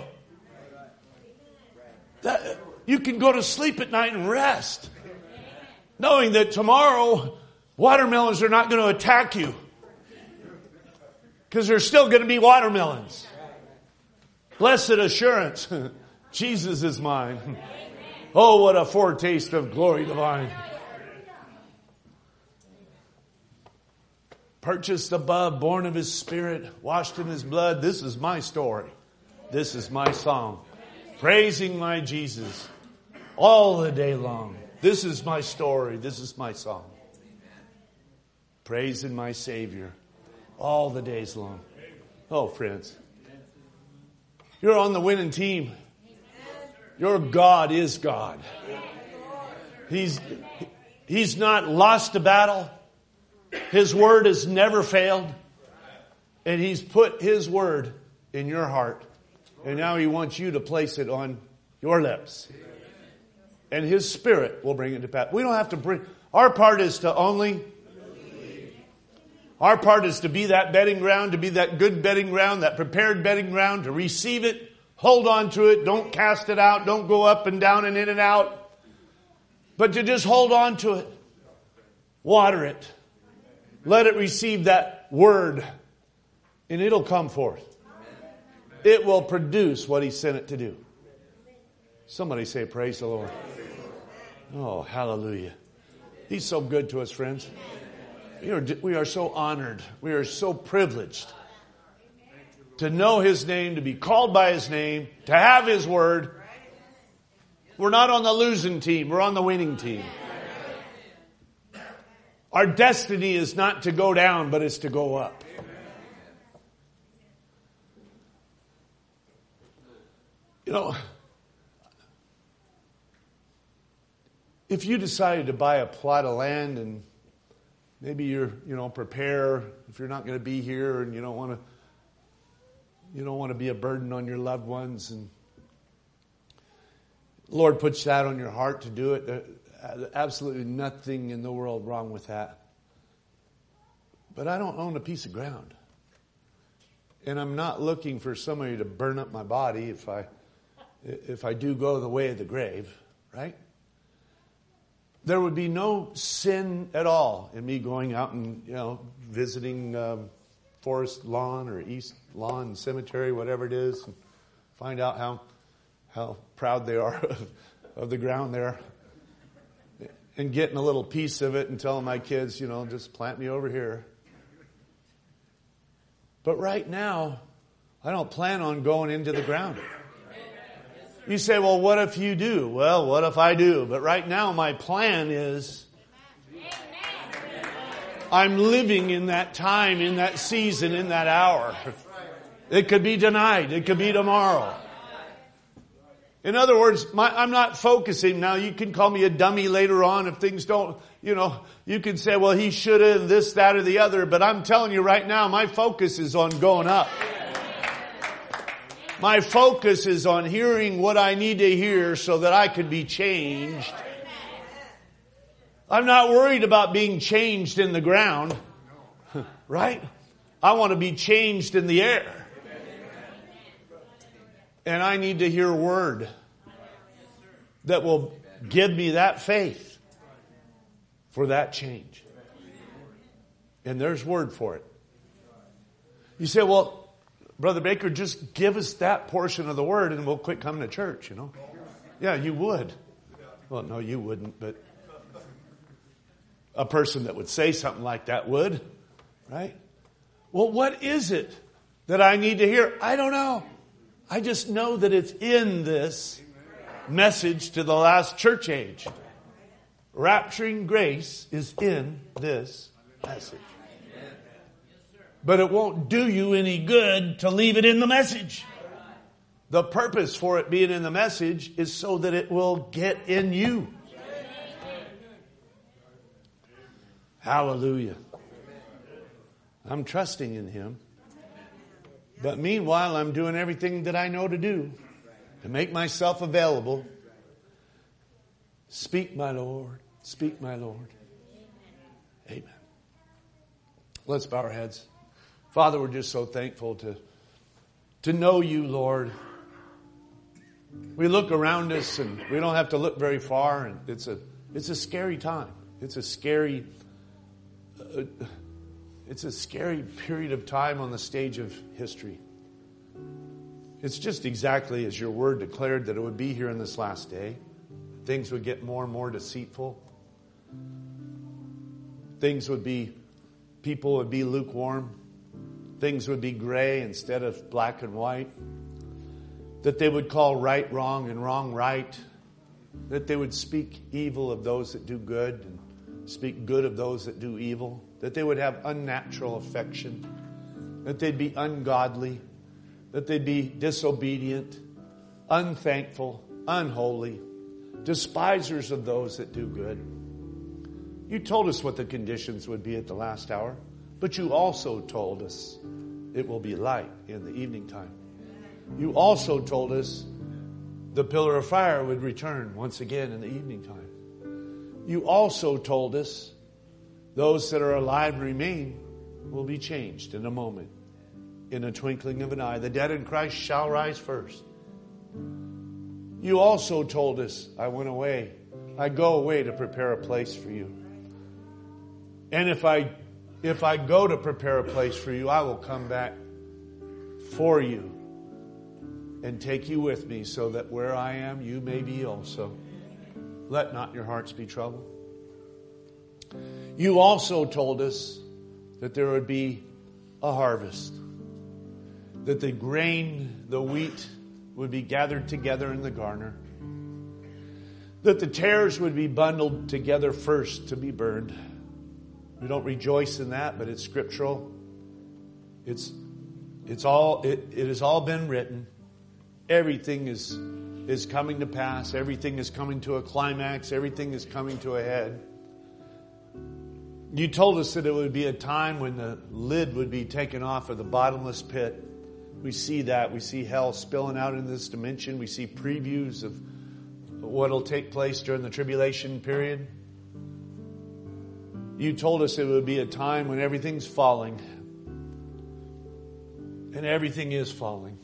You can go to sleep at night and rest, knowing that tomorrow watermelons are not going to attack you, because there's still going to be watermelons. Blessed assurance, Jesus is mine. Oh, what a foretaste of glory divine. Purchased above, born of His Spirit, washed in His blood. This is my story. This is my song. Praising my Jesus all the day long. This is my story. This is my song. Praising my Savior all the days long. Oh, friends, you're on the winning team. Your God is God. He's not lost a battle. His word has never failed. And He's put His word in your heart. And now He wants you to place it on your lips. And His Spirit will bring it to pass. We don't have to bring... Our part is to only... Our part is to be that bedding ground, to be that good bedding ground, that prepared bedding ground, to receive it, hold on to it, don't cast it out, don't go up and down and in and out, but to just hold on to it. Water it. Let it receive that word, and it'll come forth. It will produce what He sent it to do. Somebody say, praise the Lord. Oh, hallelujah. He's so good to us, friends. We are so honored. We are so privileged to know His name, to be called by His name, to have His word. We're not on the losing team. We're on the winning team. Our destiny is not to go down, but it's to go up. You know, if you decided to buy a plot of land and maybe you're, prepare if you're not going to be here and you don't want to be a burden on your loved ones, and the Lord puts that on your heart to do it. There's absolutely nothing in the world wrong with that. But I don't own a piece of ground. And I'm not looking for somebody to burn up my body if I do go the way of the grave, right? There would be no sin at all in me going out and, visiting Forest Lawn or East Lawn Cemetery, whatever it is, and find out how proud they are of the ground there, and getting a little piece of it and telling my kids, just plant me over here. But right now, I don't plan on going into the ground. You say, well, what if you do? Well, what if I do? But right now, my plan is I'm living in that time, in that season, in that hour. It could be tonight. It could be tomorrow. In other words, I'm not focusing. Now, you can call me a dummy later on if things don't, you can say, well, he should have this, that, or the other. But I'm telling you right now, my focus is on going up. My focus is on hearing what I need to hear so that I could be changed. I'm not worried about being changed in the ground, right? I want to be changed in the air. And I need to hear a word that will give me that faith for that change. And there's word for it. You say, well, Brother Baker, just give us that portion of the word and we'll quit coming to church, Yeah, you would. Well, no, you wouldn't, but a person that would say something like that would, right? Well, what is it that I need to hear? I don't know. I just know that it's in this message to the last church age. Rapturing grace is in this message. But it won't do you any good to leave it in the message. The purpose for it being in the message is so that it will get in you. Hallelujah. I'm trusting in Him. But meanwhile, I'm doing everything that I know to do to make myself available. Speak, my Lord. Speak, my Lord. Amen. Let's bow our heads. Father, we're just so thankful to know you, Lord. We look around us and we don't have to look very far, and it's a scary time. It's a scary period of time on the stage of history. It's just exactly as your word declared that it would be here in this last day. Things would get more and more deceitful. People would be lukewarm. Things would be gray instead of black and white. That they would call right wrong and wrong right. That they would speak evil of those that do good and speak good of those that do evil. That they would have unnatural affection. That they'd be ungodly. That they'd be disobedient, unthankful, unholy, despisers of those that do good. You told us what the conditions would be at the last hour, but you also told us it will be light in the evening time. You also told us the pillar of fire would return once again in the evening time. You also told us those that are alive and remain will be changed in a moment, in a twinkling of an eye. The dead in Christ shall rise first. You also told us, I go away to prepare a place for you. And if I go to prepare a place for you, I will come back for you and take you with me, so that where I am, you may be also. Let not your hearts be troubled. You also told us that there would be a harvest, that the grain, the wheat, would be gathered together in the garner, that the tares would be bundled together first to be burned. We don't rejoice in that, but it's scriptural. It has all been written. Everything is coming to pass. Everything is coming to a climax. Everything is coming to a head. You told us that it would be a time when the lid would be taken off of the bottomless pit. We see that. We see hell spilling out in this dimension. We see previews of what will take place during the tribulation period. You told us it would be a time when everything's falling. And everything is falling.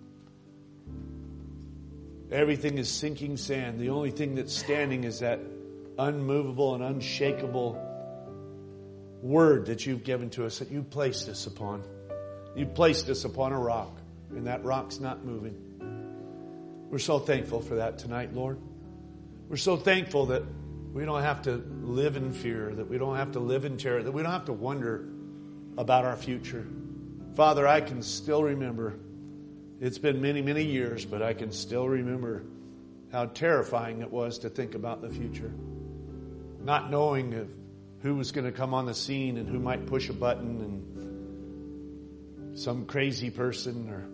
Everything is sinking sand. The only thing that's standing is that unmovable and unshakable word that you've given to us, that you placed us upon. You placed us upon a rock, and that rock's not moving. We're so thankful for that tonight, Lord. We're so thankful that we don't have to live in fear, that we don't have to live in terror, that we don't have to wonder about our future. Father, I can still remember, it's been many, many years, but I can still remember how terrifying it was to think about the future. Not knowing who was going to come on the scene and who might push a button, and some crazy person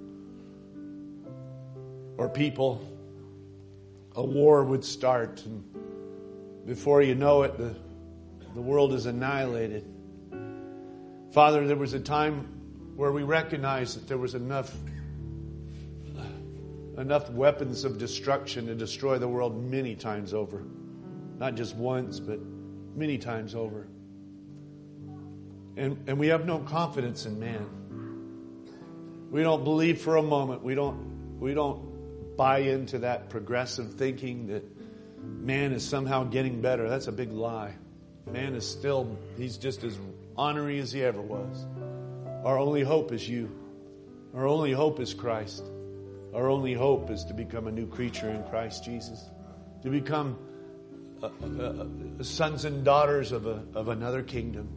or people. A war would start, and before you know it, the world is annihilated. Father, there was a time where we recognized that there was enough weapons of destruction to destroy the world many times over. Not just once, but many times over. And we have no confidence in man. We don't believe for a moment. We don't buy into that progressive thinking that man is somehow getting better. That's a big lie. Man is still, he's just as ornery as he ever was. Our only hope is you. Our only hope is Christ. Our only hope is to become a new creature in Christ Jesus. To become sons and daughters of another kingdom.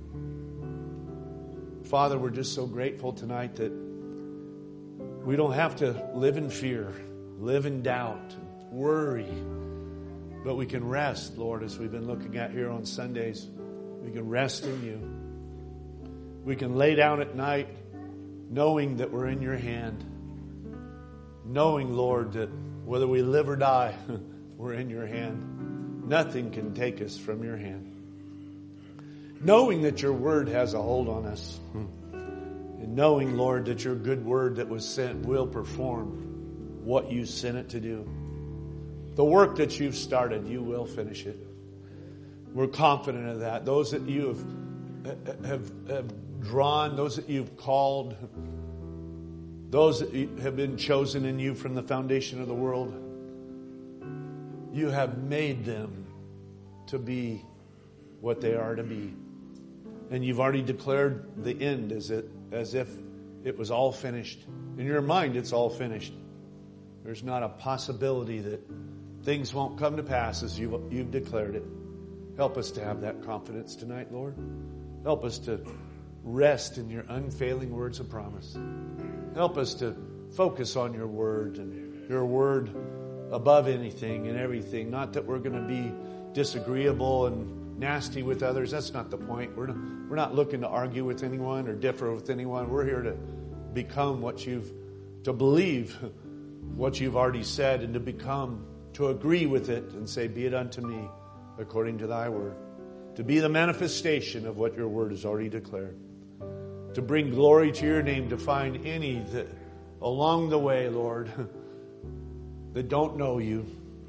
Father, we're just so grateful tonight that we don't have to live in fear, live in doubt, worry, but we can rest, Lord, as we've been looking at here on Sundays. We can rest in you. We can lay down at night knowing that we're in your hand. Knowing, Lord, that whether we live or die, we're in your hand. Nothing can take us from your hand. Knowing that your word has a hold on us. And knowing, Lord, that your good word that was sent will perform what you sent it to do. The work that you've started, you will finish it. We're confident of that. Those that you have drawn, those that you've called, those that have been chosen in you from the foundation of the world, you have made them to be what they are to be. And you've already declared the end as if it was all finished. In your mind, it's all finished. There's not a possibility that things won't come to pass as you've declared it. Help us to have that confidence tonight, Lord. Help us to rest in your unfailing words of promise. Help us to focus on your word and your word above anything and everything. Not that we're going to be disagreeable and nasty with others. That's not the point. We're not looking to argue with anyone or differ with anyone. We're here to become to believe what you've already said, and to agree with it and say, be it unto me according to thy word. To be the manifestation of what your word has already declared. To bring glory to your name, to find any that along the way, Lord, that don't know you.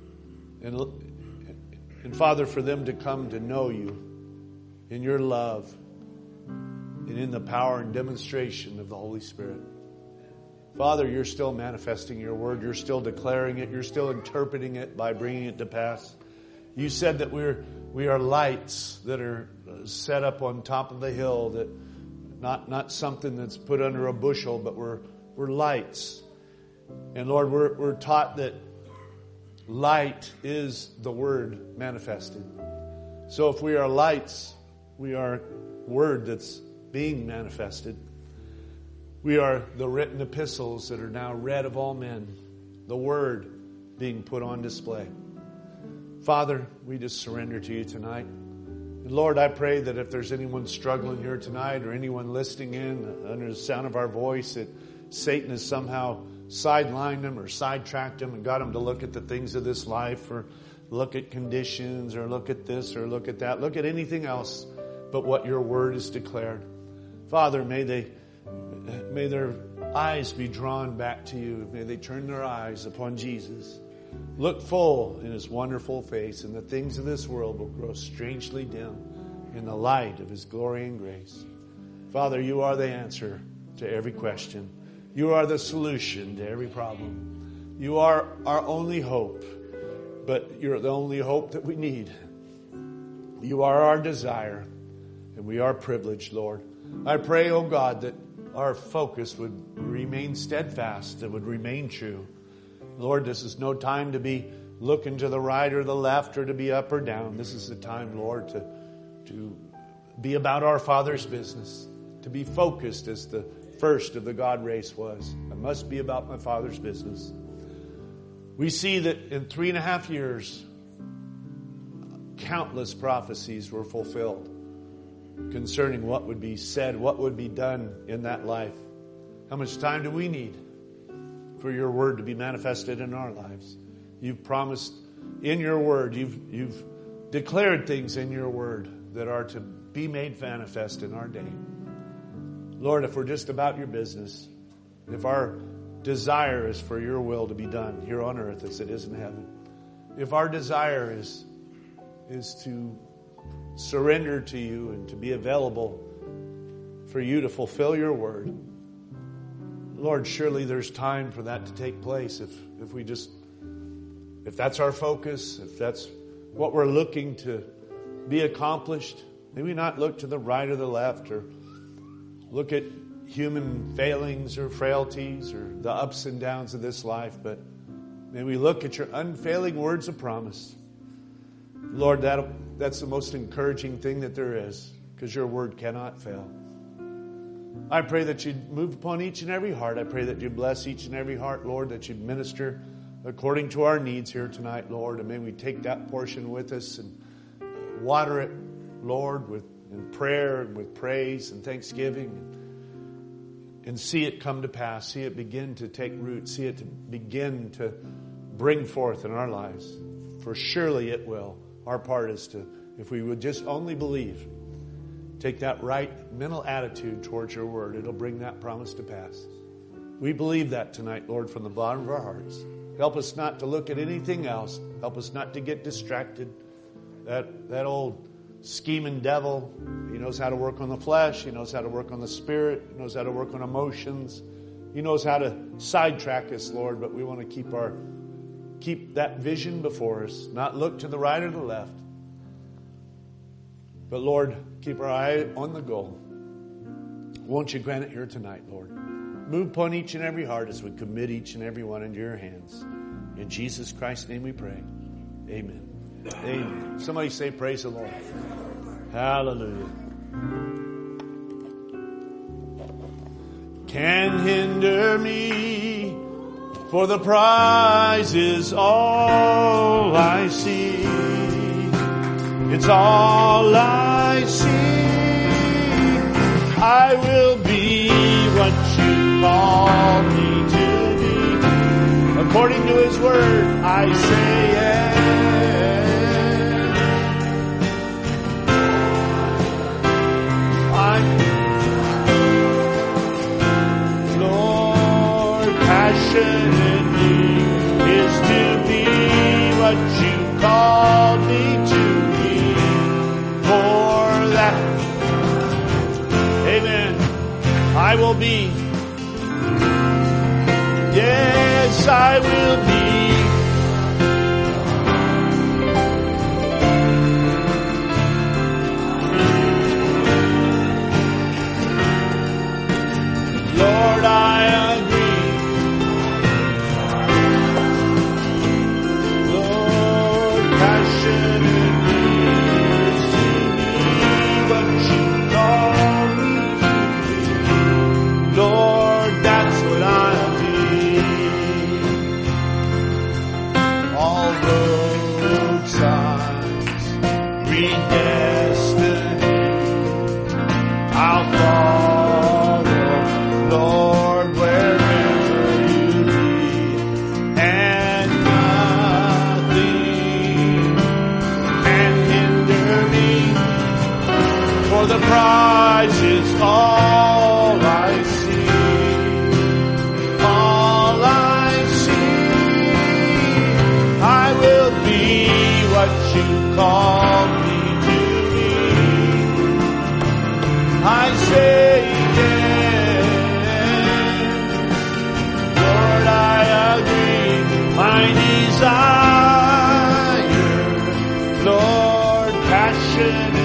And Father, for them to come to know you in your love and in the power and demonstration of the Holy Spirit. Father, you're still manifesting your word. You're still declaring it. You're still interpreting it by bringing it to pass. You said that we are lights that are set up on top of the hill, that not something that's put under a bushel, but we're lights. And Lord, we're taught that light is the word manifested. So if we are lights, we are word that's being manifested. We are the written epistles that are now read of all men. The word being put on display. Father, we just surrender to you tonight. And Lord, I pray that if there's anyone struggling here tonight or anyone listening in under the sound of our voice, that Satan has somehow sidelined them or sidetracked them and got them to look at the things of this life, or look at conditions, or look at this or look at that, look at anything else but what your word has declared. Father, may their eyes be drawn back to you. May they turn their eyes upon Jesus. Look full in his wonderful face, and the things of this world will grow strangely dim in the light of his glory and grace. Father, you are the answer to every question. You are the solution to every problem. You are our only hope, but you're the only hope that we need. You are our desire, and we are privileged, Lord. I pray, oh God, that our focus would remain steadfast, that would remain true. Lord, this is no time to be looking to the right or the left or to be up or down. This is the time, Lord, to be about our Father's business, to be focused as the first of the God race was. I must be about my Father's business. We see that in 3.5 years, countless prophecies were fulfilled concerning what would be said, what would be done in that life. How much time do we need for your word to be manifested in our lives? You've promised in your word, you've declared things in your word that are to be made manifest in our day. Lord, if we're just about your business, if our desire is for your will to be done here on earth as it is in heaven, if our desire is to surrender to you and to be available for you to fulfill your word, Lord, surely there's time for that to take place. If that's our focus, if that's what we're looking to be accomplished, may we not look to the right or the left or look at human failings or frailties or the ups and downs of this life, but may we look at your unfailing words of promise. Lord, that's the most encouraging thing that there is, because your word cannot fail. I pray that you'd move upon each and every heart. I pray that you'd bless each and every heart, Lord, that you'd minister according to our needs here tonight, Lord. And may we take that portion with us and water it, Lord, in prayer and with praise and thanksgiving. And see it come to pass. See it begin to take root. See it begin to bring forth in our lives. For surely it will. Our part is to, if we would just only believe, take that right mental attitude towards your word, it'll bring that promise to pass. We believe that tonight, Lord, from the bottom of our hearts. Help us not to look at anything else. Help us not to get distracted. That old scheming devil, he knows how to work on the flesh. He knows how to work on the spirit. He knows how to work on emotions. He knows how to sidetrack us, Lord, but we want to keep that vision before us, not look to the right or the left. But Lord, keep our eye on the goal. Won't you grant it here tonight, Lord? Move upon each and every heart as we commit each and every one into your hands. In Jesus Christ's name we pray. Amen. Amen. Somebody say praise the Lord. Hallelujah. Can hinder me, for the prize is all I see. It's all I see. I will be what you call me to be. According to his word, I say yes. Lord, passion in me is to be what you called me to be. For that, amen, I will be. Yes, I will be. Lord, I agree. Lord, passion in me is to be what you call me to be. Lord, that's what I'll be. All road signs read destiny. I'll follow, Lord, wherever you lead, and nothing can hinder me, for the prize is all I see. All I see, I will be what you called me to be. I say yes, Lord, I agree. My desire, Lord, passion